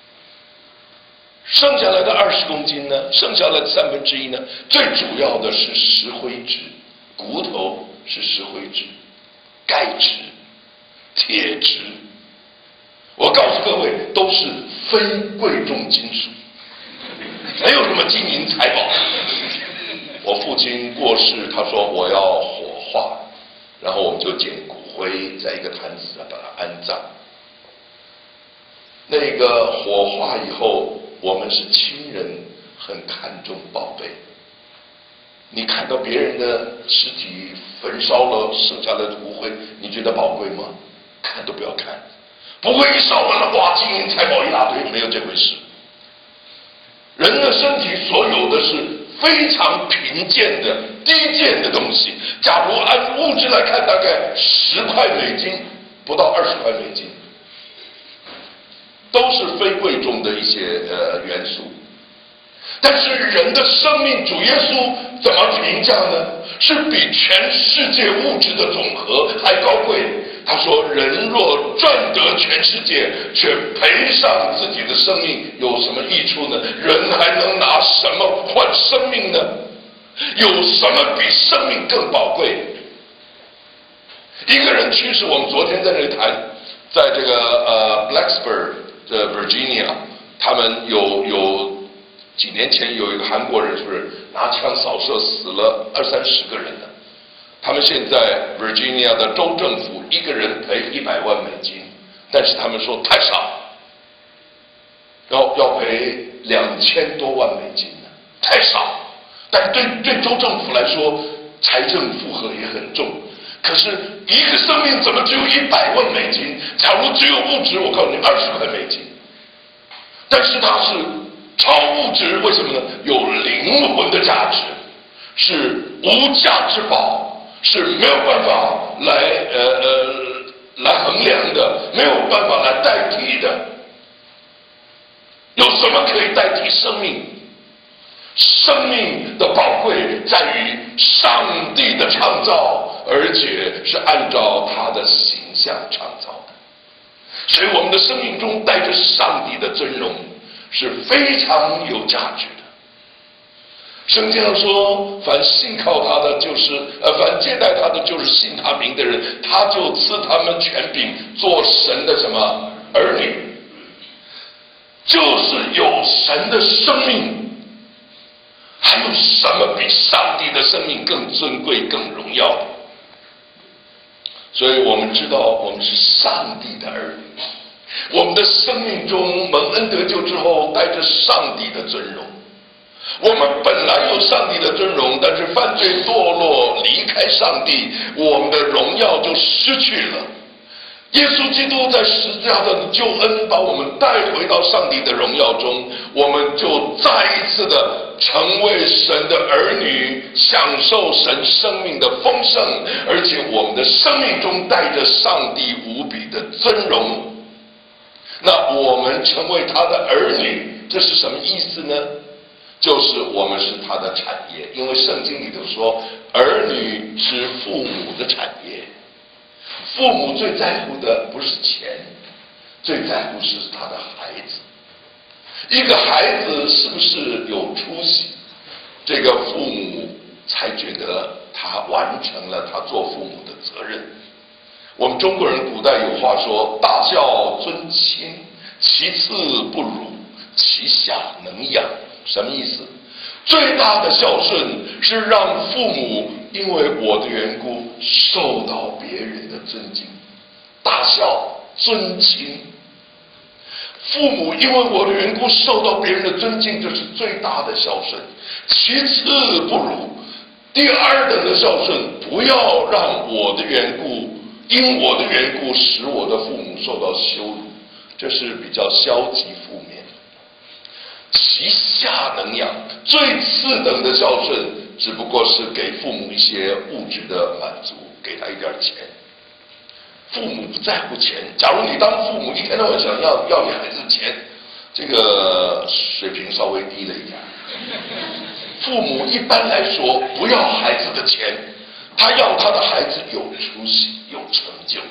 剩下来的二十公斤呢？剩下来的三分之一呢？最主要的是石灰质，骨头是石灰质，钙质、铁质。我告诉各位，都是非贵重金属，没有什么金银财宝。我父亲过世，他说我要火化，然后我们就捡骨灰，在一个坛子上把它安葬。那个火化以后，我们是亲人，很看重宝贝。你看到别人的尸体焚烧了，剩下的骨灰，你觉得宝贵吗？看都不要看，不会一烧完了，哇，金银财宝一大堆，没有这回事。人的身体所有的是非常贫贱的、低贱的东西。假如按物质来看，大概十块美金，不到二十块美金，都是非贵重的一些呃元素。但是人的生命，主耶稣怎么评价呢？是比全世界物质的总和还高贵。他说：“人若赚得全世界，却赔上自己的生命，有什么益处呢？人还能拿什么换生命呢？有什么比生命更宝贵？”一个人去世，我们昨天在这里谈，在这个呃 Blacksburg 的 Virginia， 他们有有几年前有一个韩国人，是不是拿枪扫射死了二三十个人呢？他们现在 Virginia 的州政府一个人赔一百万美金，但是他们说太少，要要赔两千多万美金呢，太少。但是对对州政府来说， 财政负荷也很重。可是一个生命怎么只有一百万美金？假如只有物质，我告诉你二十块美金。但是它是超物质，为什么呢？有灵魂的价值，是无价之宝，是没有办法来呃呃来衡量的，没有办法来代替的。有什么可以代替生命？生命的宝贵在于上帝的创造，而且是按照他的形象创造的。所以我们的生命中带着上帝的尊荣是非常有价值的。圣经上说，凡信靠他的就是呃，凡接待他的就是信他名的人，他就赐他们权柄做神的什么儿女，就是有神的生命。还有什么比上帝的生命更尊贵、更荣耀的？所以我们知道，我们是上帝的儿女。我们的生命中蒙恩得救之后，带着上帝的尊荣。我们本来有上帝的尊荣，但是犯罪堕落，离开上帝，我们的荣耀就失去了。耶稣基督在十字架的救恩把我们带回到上帝的荣耀中，我们就再一次的成为神的儿女，享受神生命的丰盛，而且我们的生命中带着上帝无比的尊荣。那我们成为他的儿女，这是什么意思呢？就是我们是他的产业，因为圣经里头说，儿女是父母的产业。父母最在乎的不是钱，最在乎是他的孩子。一个孩子是不是有出息，这个父母才觉得他完成了他做父母的责任。我们中国人古代有话说，大孝尊亲，其次不辱，其下能养。什么意思？最大的孝顺是让父母因为我的缘故受到别人的尊敬，大孝尊亲。父母因为我的缘故受到别人的尊敬，这是最大的孝顺。其次不辱，第二等的孝顺，不要让我的缘故，因我的缘故使我的父母受到羞辱，这是比较消极负面。其下能养，最次等的孝顺只不过是给父母一些物质的满足，给他一点钱。父母不在乎钱，假如你当父母一天到晚想要要你孩子的钱，这个水平稍微低了一点。父母一般来说不要孩子的钱，他要他的孩子有出息、有成就。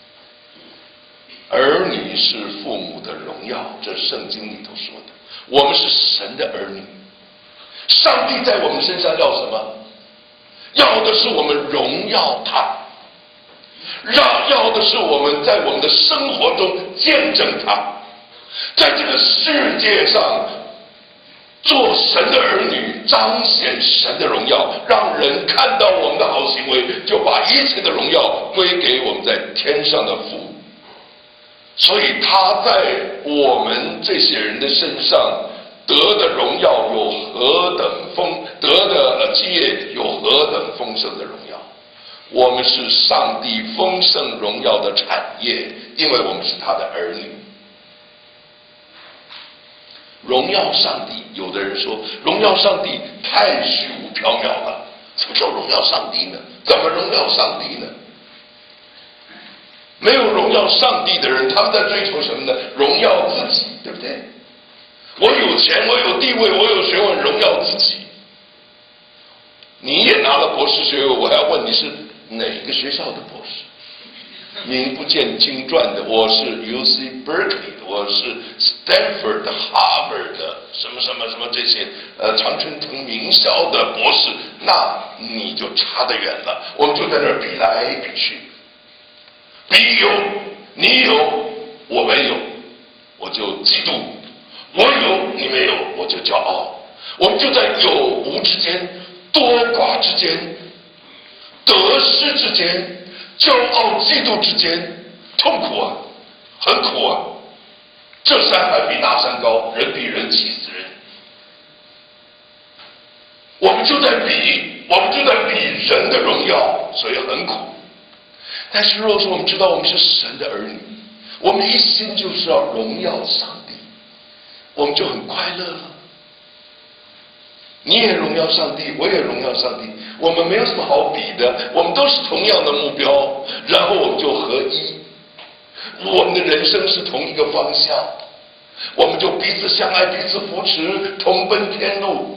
儿女是父母的荣耀，这圣经里头说的。我们是神的儿女，上帝在我们身上要什么？要的是我们荣耀他，让要的是我们在我们的生活中见证他，在这个世界上做神的儿女，彰显神的荣耀，让人看到我们的好行为，就把一切的荣耀归给我们在天上的父。所以他在我们这些人的身上得的荣耀有何等丰，得的基业有何等丰盛的荣耀。我们是上帝丰盛荣耀的产业，因为我们是他的儿女。荣耀上帝，有的人说荣耀上帝太虚无缥缈了，什么叫荣耀上帝呢？怎么荣耀上帝呢？没有荣耀上帝的人，他们在追求什么呢？荣耀自己，对不对？我有钱，我有地位，我有学问，荣耀自己。你也拿了博士学位，我还要问你是哪个学校的博士？名不见经传的，我是 U C Berkeley 的，我是 Stanford 的、Harvard 的，什么什么什么这些呃常春藤名校的博士，那你就差得远了。我们就在那儿比来比去。比有，你有，我没有，我就嫉妒；我有，你没有，我就骄傲。我们就在有无之间、多寡之间、得失之间、骄傲嫉妒之间，痛苦啊，很苦啊。这山还比那山高，人比人气死人。我们就在比， 我们就在比人的荣耀，所以很苦。但是若说我们知道我们是神的儿女，我们一心就是要荣耀上帝，我们就很快乐了。你也荣耀上帝，我也荣耀上帝，我们没有什么好比的，我们都是同样的目标，然后我们就合一。我们的人生是同一个方向，我们就彼此相爱，彼此扶持，同奔天路。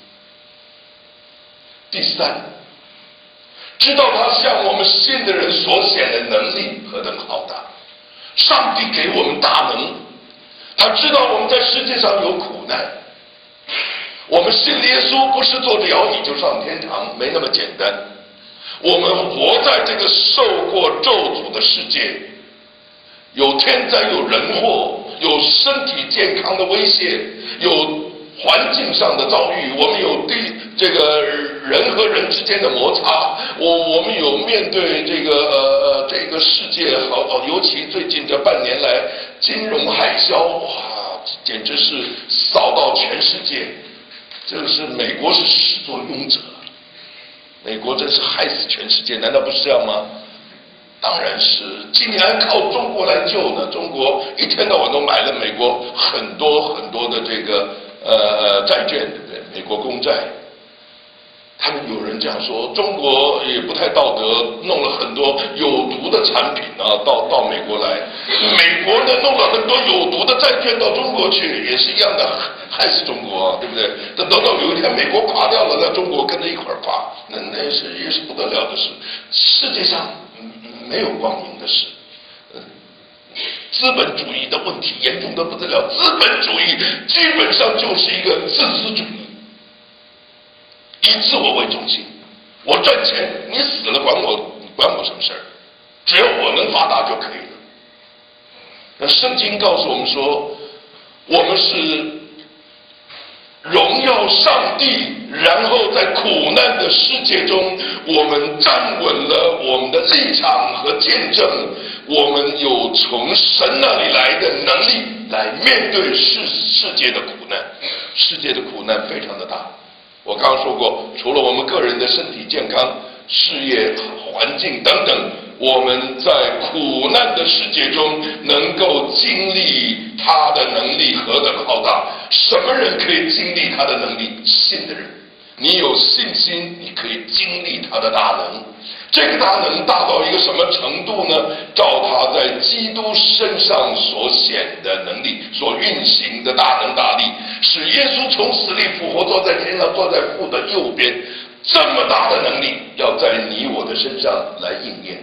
第三，知道他向我们信的人所显的能力何等浩大。上帝给我们大能，他知道我们在世界上有苦难。我们信耶稣不是坐着摇椅就上天堂，没那么简单。我们活在这个受过咒诅的世界，有天灾，有人祸，有身体健康的威胁，有环境上的遭遇，我们有地这个人和人之间的摩擦，我我们有面对这个呃呃这个世界，好哦，尤其最近这半年来金融海啸，哇，简直是扫到全世界。这个是美国是始作俑者，美国真是害死全世界，难道不是这样吗？当然是，今年还靠中国来救呢。中国一天到晚都买了美国很多很多的这个呃债券，对不对？美国公债。他们有人这样说，中国也不太道德，弄了很多有毒的产品啊，到到美国来。美国呢，弄了很多有毒的债券到中国去，也是一样的，害死中国啊，对不对？等等到有一天美国垮掉了，那中国跟着一块儿垮，那那是也是不得了的事。世界上没有光明的事，资本主义的问题严重得不得了。资本主义基本上就是一个自私主义。以自我为中心，我赚钱，你死了管我管我什么事儿？只要我能发达就可以了。那圣经告诉我们说，我们是荣耀上帝，然后在苦难的世界中，我们站稳了我们的立场和见证，我们有从神那里来的能力来面对世世界的苦难。世界的苦难非常的大。我刚刚说过，除了我们个人的身体健康、事业、环境等等，我们在苦难的世界中能够经历他的能力何等浩大。什么人可以经历他的能力？信的人。你有信心，你可以经历他的大能。这个大能大到一个什么程度呢？照他在基督身上所显的能力，所运行的大能大力，使耶稣从死里复活，坐在天上，坐在父的右边。这么大的能力要在你我的身上来应验。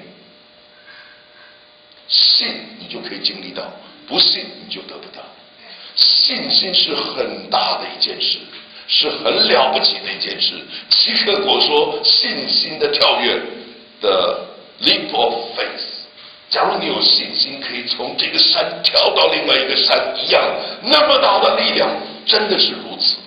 信你就可以经历到，不信你就得不到。信心是很大的一件事，是很了不起的一件事。齐克果说，信心的跳跃的 leap of faith， 假如你有信心可以从这个山跳到另外一个山一样，那么大的力量真的是如此。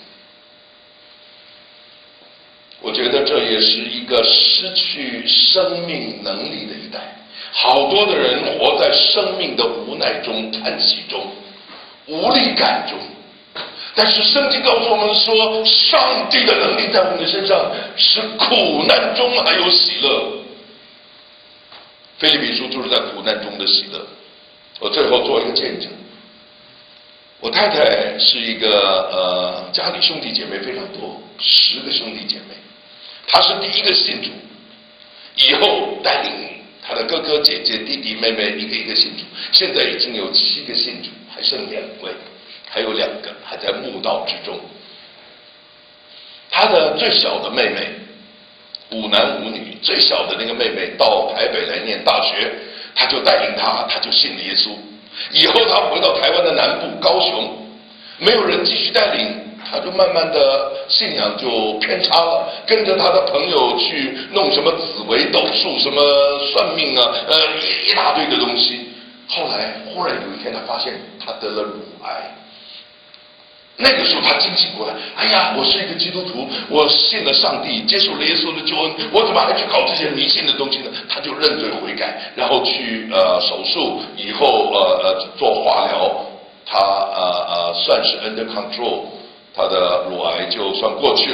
我觉得这也是一个失去生命能力的一代，好多的人活在生命的无奈中、叹息中、无力感中。但是圣经告诉我们说，上帝的能力在我们的身上，使苦难中还有喜乐。腓立比书就是在苦难中的喜乐。我最后做一个见证，我太太是一个呃家里兄弟姐妹非常多，十个兄弟姐妹，她是第一个信主，以后带领她的哥哥姐姐弟弟妹妹一个一个信主，现在已经有七个信主，还剩两位，还有两个还在慕道之中。她的最小的妹妹五男五女，最小的那个妹妹到台北来念大学，她就带领她，她就信了耶稣。以后她回到台湾的南部高雄，没有人继续带领，她就慢慢的信仰就偏差了，跟着她的朋友去弄什么紫微斗数、什么算命啊，呃一一大堆的东西。后来忽然有一天，她发现她得了乳癌。那个时候他惊醒过来，哎呀，我是一个基督徒，我信了上帝，接受了耶稣的救恩，我怎么还去搞这些迷信的东西呢？他就认罪悔改，然后去呃手术，以后呃呃做化疗，他呃呃算是 under control， 他的乳癌就算过去了。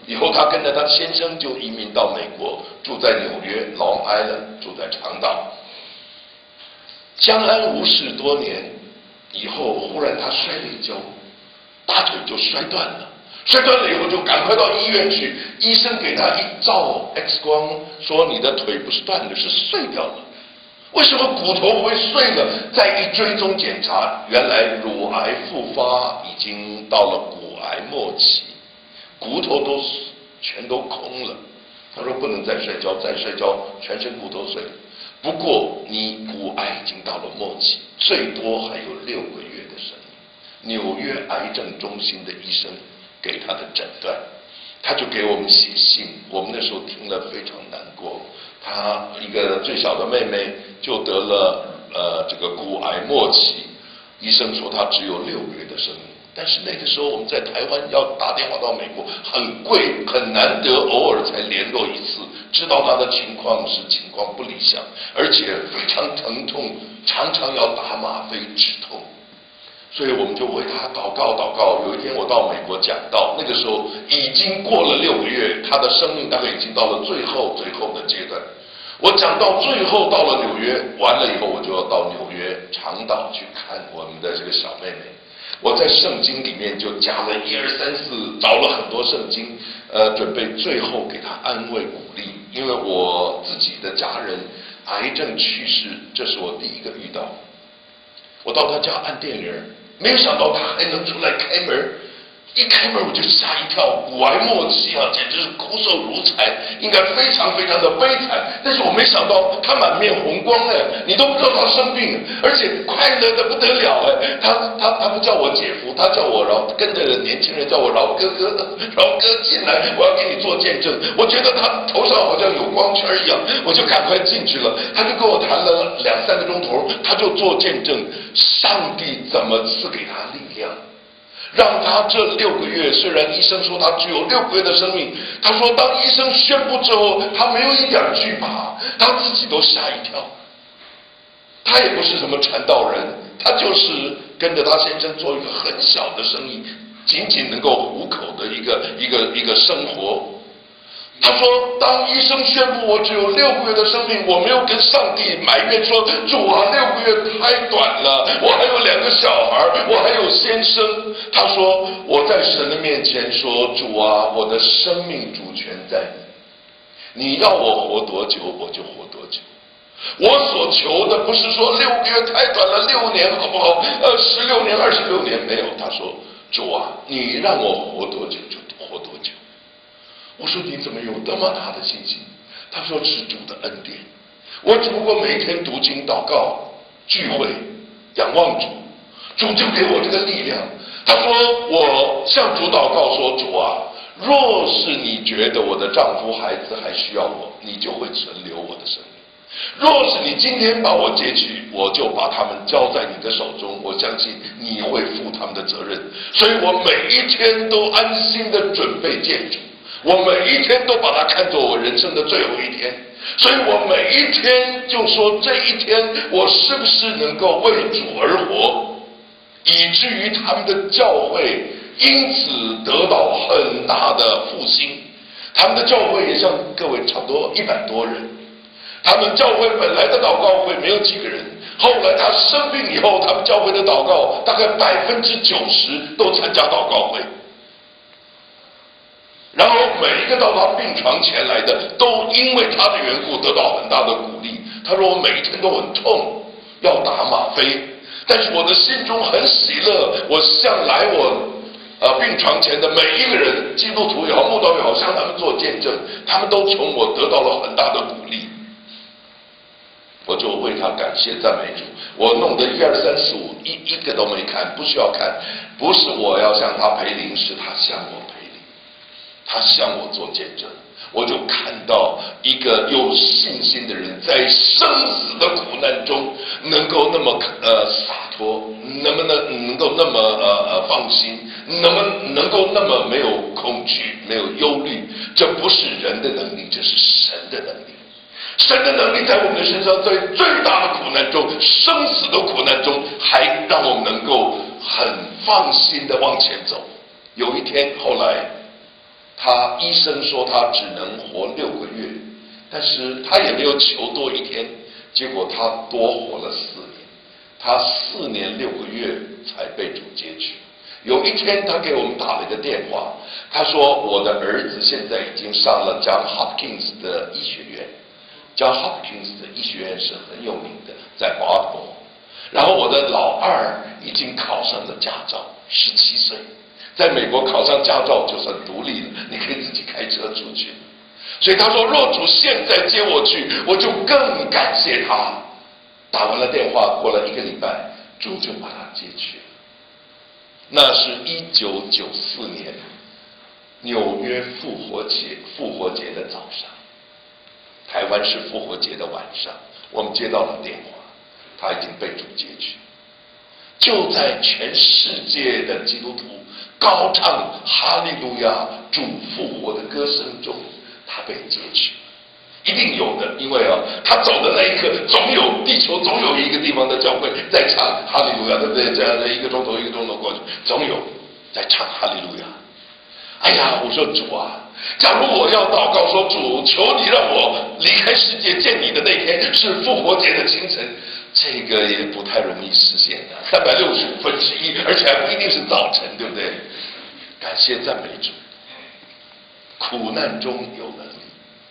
以后她跟着她先生就移民到美国，住在纽约 Long Island， 住在长岛。相安无事多年以后，忽然她摔了一跤，大腿就摔断了。摔断了以后就赶快到医院去，医生给她一照 X 光，说你的腿不是断的，是碎掉了。为什么骨头会碎了？再一追踪检查，原来乳癌复发已经到了骨癌末期，骨头都全都空了。他说不能再摔跤，再摔跤全身骨头碎了。不过你骨癌已经到了末期，最多还有六个月的生命。纽约癌症中心的医生给他的诊断，他就给我们写信，我们那时候听了非常难过。他一个最小的妹妹就得了呃这个骨癌末期，医生说她只有六个月的生命。但是那个时候我们在台湾要打电话到美国很贵，很难得，偶尔才联络一次，知道她的情况是情况不理想，而且非常疼痛，常常要打吗啡止痛。所以我们就为他祷告祷告。有一天我到美国讲道，那个时候已经过了六个月，他的生命大概已经到了最后最后的阶段。我讲到最后到了纽约，完了以后我就要到纽约长岛去看我们的这个小妹妹。我在圣经里面就加了一二三四，找了很多圣经，呃，准备最后给她安慰鼓励。因为我自己的家人癌症去世，这是我第一个遇到。我到他家按电铃，没有想到他还能出来开门，一开门我就吓一跳，骨癌末期啊，简直是骨瘦如柴，应该非常非常的悲惨。但是我没想到他满面红光哎，你都不知道他生病，而且快乐的不得了哎。他他他不叫我姐夫，他叫我饶，跟着年轻人叫我饶哥哥，饶哥进来，我要给你做见证。我觉得他头上好像有光圈一样，我就赶快进去了。他就跟我谈了两三个钟头，他就做见证，上帝怎么赐给他力量。让他这六个月，虽然医生说他只有六个月的生命，他说当医生宣布之后，他没有一点惧怕，他自己都吓一跳。他也不是什么传道人，他就是跟着他先生做一个很小的生意，仅仅能够糊口的一个一个一个生活。他说当医生宣布我只有六个月的生命，我没有跟上帝埋怨说主啊，六个月太短了，我还有两个小孩，我还有先生。他说我在神的面前说，主啊，我的生命主权在你，你要我活多久我就活多久。我所求的不是说六个月太短了，六年好不好？呃，十六年、二十六年没有。他说主啊，你让我活多久就活多久。我说你怎么有这么大的信心？他说是主的恩典。我只不过每天读经祷告聚会仰望主，主就给我这个力量。他说我向主祷告说，主啊，若是你觉得我的丈夫孩子还需要我，你就会存留我的生命。若是你今天把我接去，我就把他们交在你的手中，我相信你会负他们的责任。所以我每一天都安心的准备见主，我每一天都把它看作我人生的最后一天。所以我每一天就说，这一天我是不是能够为主而活，以至于他们的教会因此得到很大的复兴。他们的教会也像各位差不多一百多人，他们教会本来的祷告会没有几个人，后来他生病以后，他们教会的祷告大概百分之九十都参加祷告会。然后每一个到他病床前来的，都因为他的缘故得到很大的鼓励。他说我每一天都很痛，要打吗啡，但是我的心中很喜乐。我向来我呃病床前的每一个人，基督徒也好，慕道也好，向他们做见证，他们都从我得到了很大的鼓励。我就为他感谢赞美主。我弄得一二三四五一一个都没看，不需要看，不是我要向他赔灵，是他向我赔灵。他向我做见证，我就看到一个有信心的人在生死的苦难中能够那么呃洒脱，能不能能够那么呃呃放心，能不能够那么没有恐惧，没有忧虑。这不是人的能力，这是神的能力。神的能力在我们的身上，在最大的苦难中，生死的苦难中，还让我们能够很放心的往前走。有一天后来他医生说他只能活六个月，但是他也没有求多一天，结果他多活了四年，他四年六个月才被主接去。有一天他给我们打了一个电话，他说我的儿子现在已经上了 John Hopkins 的医学院， John Hopkins 的医学院是很有名的，在 Baltimore， 然后我的老二已经考上了驾照，十七岁，在美国考上驾照就算独立了，你可以自己开车出去。所以他说若主现在接我去，我就更感谢他。打完了电话，过了一个礼拜，主就把他接去了。那是一九九四年纽约复活节复活节的早上，台湾是复活节的晚上，我们接到了电话，他已经被主接去。就在全世界的基督徒高唱哈利路亚主复活的歌声中，他被接去。一定有的，因为啊，他走的那一刻，总有地球总有一个地方的教会在唱哈利路亚，对不对？这样的一个钟头一个钟头过去，总有在唱哈利路亚。哎呀，我说主啊，假如我要祷告说主，求你让我离开世界见你的那天是复活节的清晨，这个也不太容易实现的，三百六十五分之一，而且还不一定是早晨，对不对？感谢赞美主，苦难中有能力。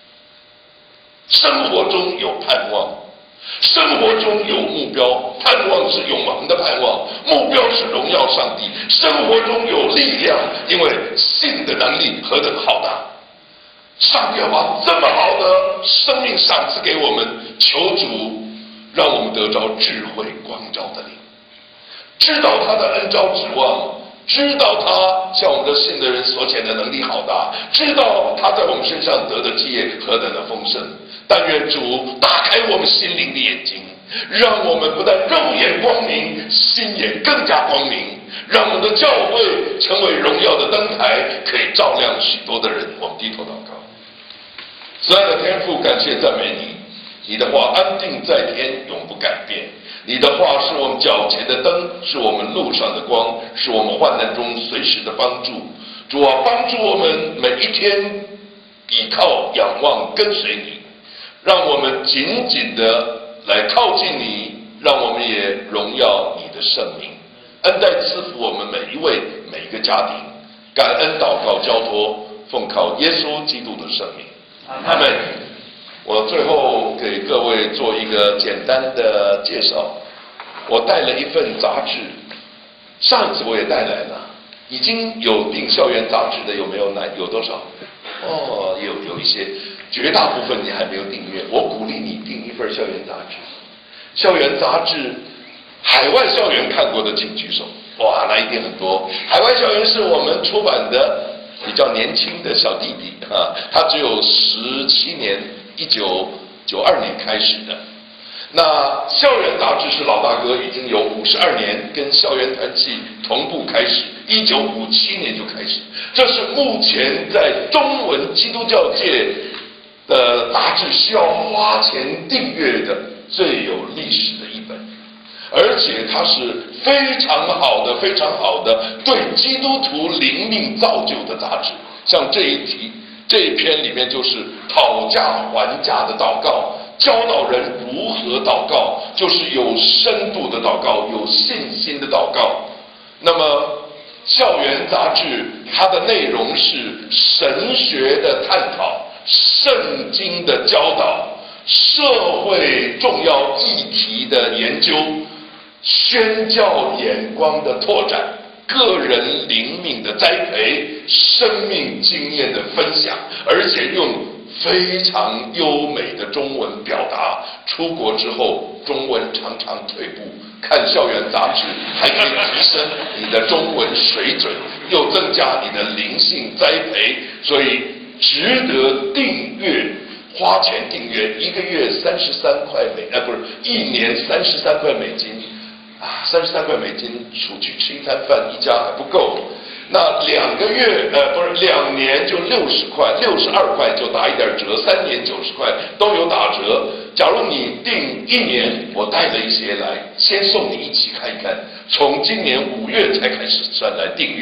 生活中有盼望，生活中有目标，盼望是永恒的盼望，目标是荣耀上帝。生活中有力量，因为信的能力何等浩大！上帝要把这么好的生命赏赐给我们，求主让我们得着智慧光照的灵，知道他的恩召指望，知道他向我们的信的人所显的能力好大，知道他在我们身上得的基业何等的丰盛。但愿主打开我们心灵的眼睛，让我们不但肉眼光明，心眼更加光明，让我们的教会成为荣耀的灯台，可以照亮许多的人。我们低头祷告。慈爱的天父，感谢赞美你，你的话安定在天，永不改变。你的话是我们脚前的灯，是我们路上的光，是我们患难中随时的帮助。主啊，帮助我们每一天依靠仰望跟随你，让我们紧紧的来靠近你，让我们也荣耀你的圣名。恩待赐福我们每一位每一个家庭，感恩祷告交托，奉靠耶稣基督的圣名，阿们。我最后给各位做一个简单的介绍。我带了一份杂志，上一次我也带来了。已经有订校园杂志的有没有？哪有多少？哦，有有一些，绝大部分你还没有订阅。我鼓励你订一份校园杂志。校园杂志，海外校园看过的请举手。哇，那一定很多。海外校园是我们出版的比较年轻的小弟弟啊，他只有十七年，一九九二年开始的。那校园杂志是老大哥，已经有五十二年，跟校园团契同步开始，一九五七年就开始。这是目前在中文基督教界的杂志需要花钱订阅的最有历史的一本，而且它是非常好的、非常好的对基督徒灵命造就的杂志。像这一题、这一篇里面就是讨价还价的祷告。教导人如何祷告，就是有深度的祷告，有信心的祷告。那么校园杂志它的内容是神学的探讨，圣经的教导，社会重要议题的研究，宣教眼光的拓展，个人灵命的栽培，生命经验的分享，而且用非常优美的中文表达。出国之后中文常常退步，看校园杂志还可以提升你的中文水准，又增加你的灵性栽培，所以值得订阅，花钱订阅，一个月三十三块美，呃，不是，一年三十三块美金啊，三十三块美金出去吃一餐饭，一家还不够。那两个月，呃，不是两年就六十块，六十二块就打一点折，三年九十块都有打折。假如你订一年，我带了一些来，先送你一起看一看。从今年五月才开始算来订阅，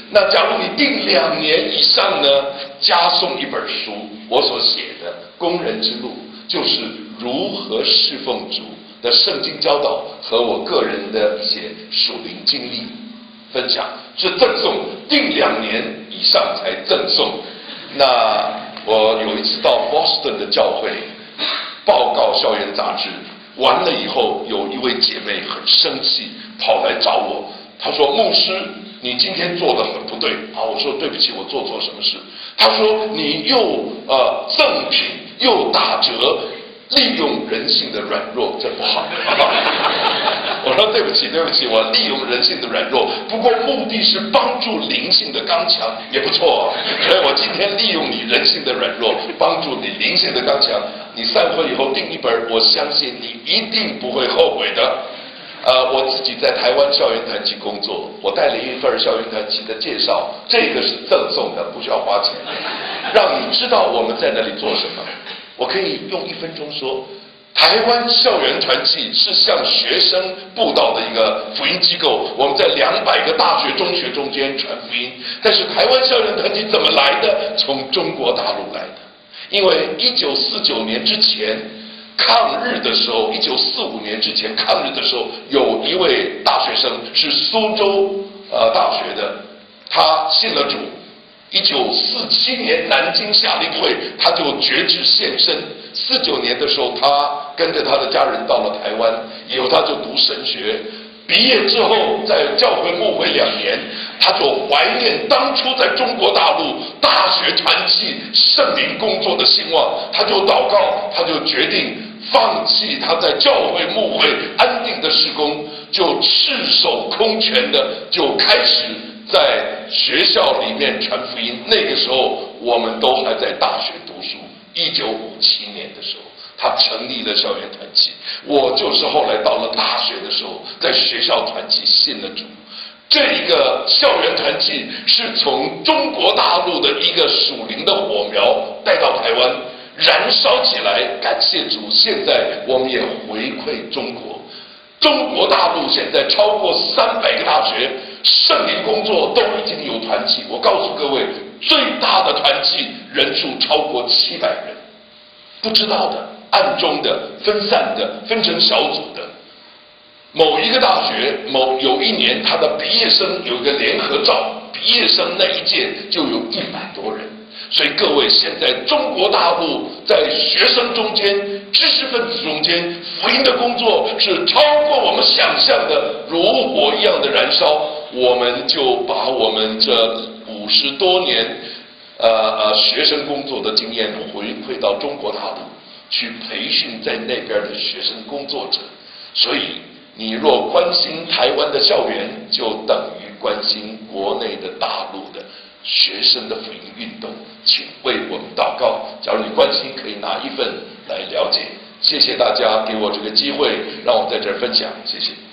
那假如你定两年以上呢，加送一本书，我所写的《工人之路》，就是如何侍奉主的圣经教导和我个人的一些属灵经历分享，是赠送，定两年以上才赠送。那我有一次到 Boston 的教会报告校园杂志，完了以后，有一位姐妹很生气，跑来找我，她说：“牧师，你今天做得很不对啊！”我说：“对不起，我做错什么事？”她说：“你又呃赠品又打折，利用人性的软弱，这不好。”我说：“对不起，对不起，我利用人性的软弱，不过目的是帮助灵性的刚强，也不错。所以我今天利用你人性的软弱，帮助你灵性的刚强。你散会以后订一本，我相信你一定不会后悔的。”呃，我自己在台湾校园团契工作，我带了一份校园团契的介绍，这个是赠送的，不需要花钱，让你知道我们在那里做什么。我可以用一分钟说，台湾校园团契是向学生布道的一个福音机构，我们在两百个大学、中学中间传福音。但是台湾校园团契怎么来的？从中国大陆来的，因为一九四九年之前。抗日的时候，一九四五年之前抗日的时候，有一位大学生是苏州呃大学的，他信了主。一九四七年南京夏令会，他就决志献身。四九年的时候，他跟着他的家人到了台湾，以后他就读神学。毕业之后，在教会牧会两年，他就怀念当初在中国大陆大学团契圣灵工作的兴旺，他就祷告，他就决定放弃他在教会牧会安定的事工，就赤手空拳的就开始在学校里面传福音。那个时候我们都还在大学读书，一九五七年的时候。他成立了校园团契，我就是后来到了大学的时候，在学校团契信了主。这一个校园团契是从中国大陆的一个属灵的火苗带到台湾，燃烧起来。感谢主，现在我们也回馈中国。中国大陆现在超过三百个大学，圣灵工作都已经有团契。我告诉各位，最大的团契人数超过七百人，不知道的。暗中的、分散的、分成小组的，某一个大学某有一年他的毕业生有一个联合照，毕业生那一届就有一百多人。所以各位，现在中国大陆在学生中间、知识分子中间，福音的工作是超过我们想象的，如火一样的燃烧。我们就把我们这五十多年呃呃学生工作的经验回馈到中国大陆。去培训在那边的学生工作者，所以你若关心台湾的校园，就等于关心国内的大陆的学生的福音运动，请为我们祷告。假如你关心，可以拿一份来了解。谢谢大家给我这个机会，让我在这儿分享，谢谢。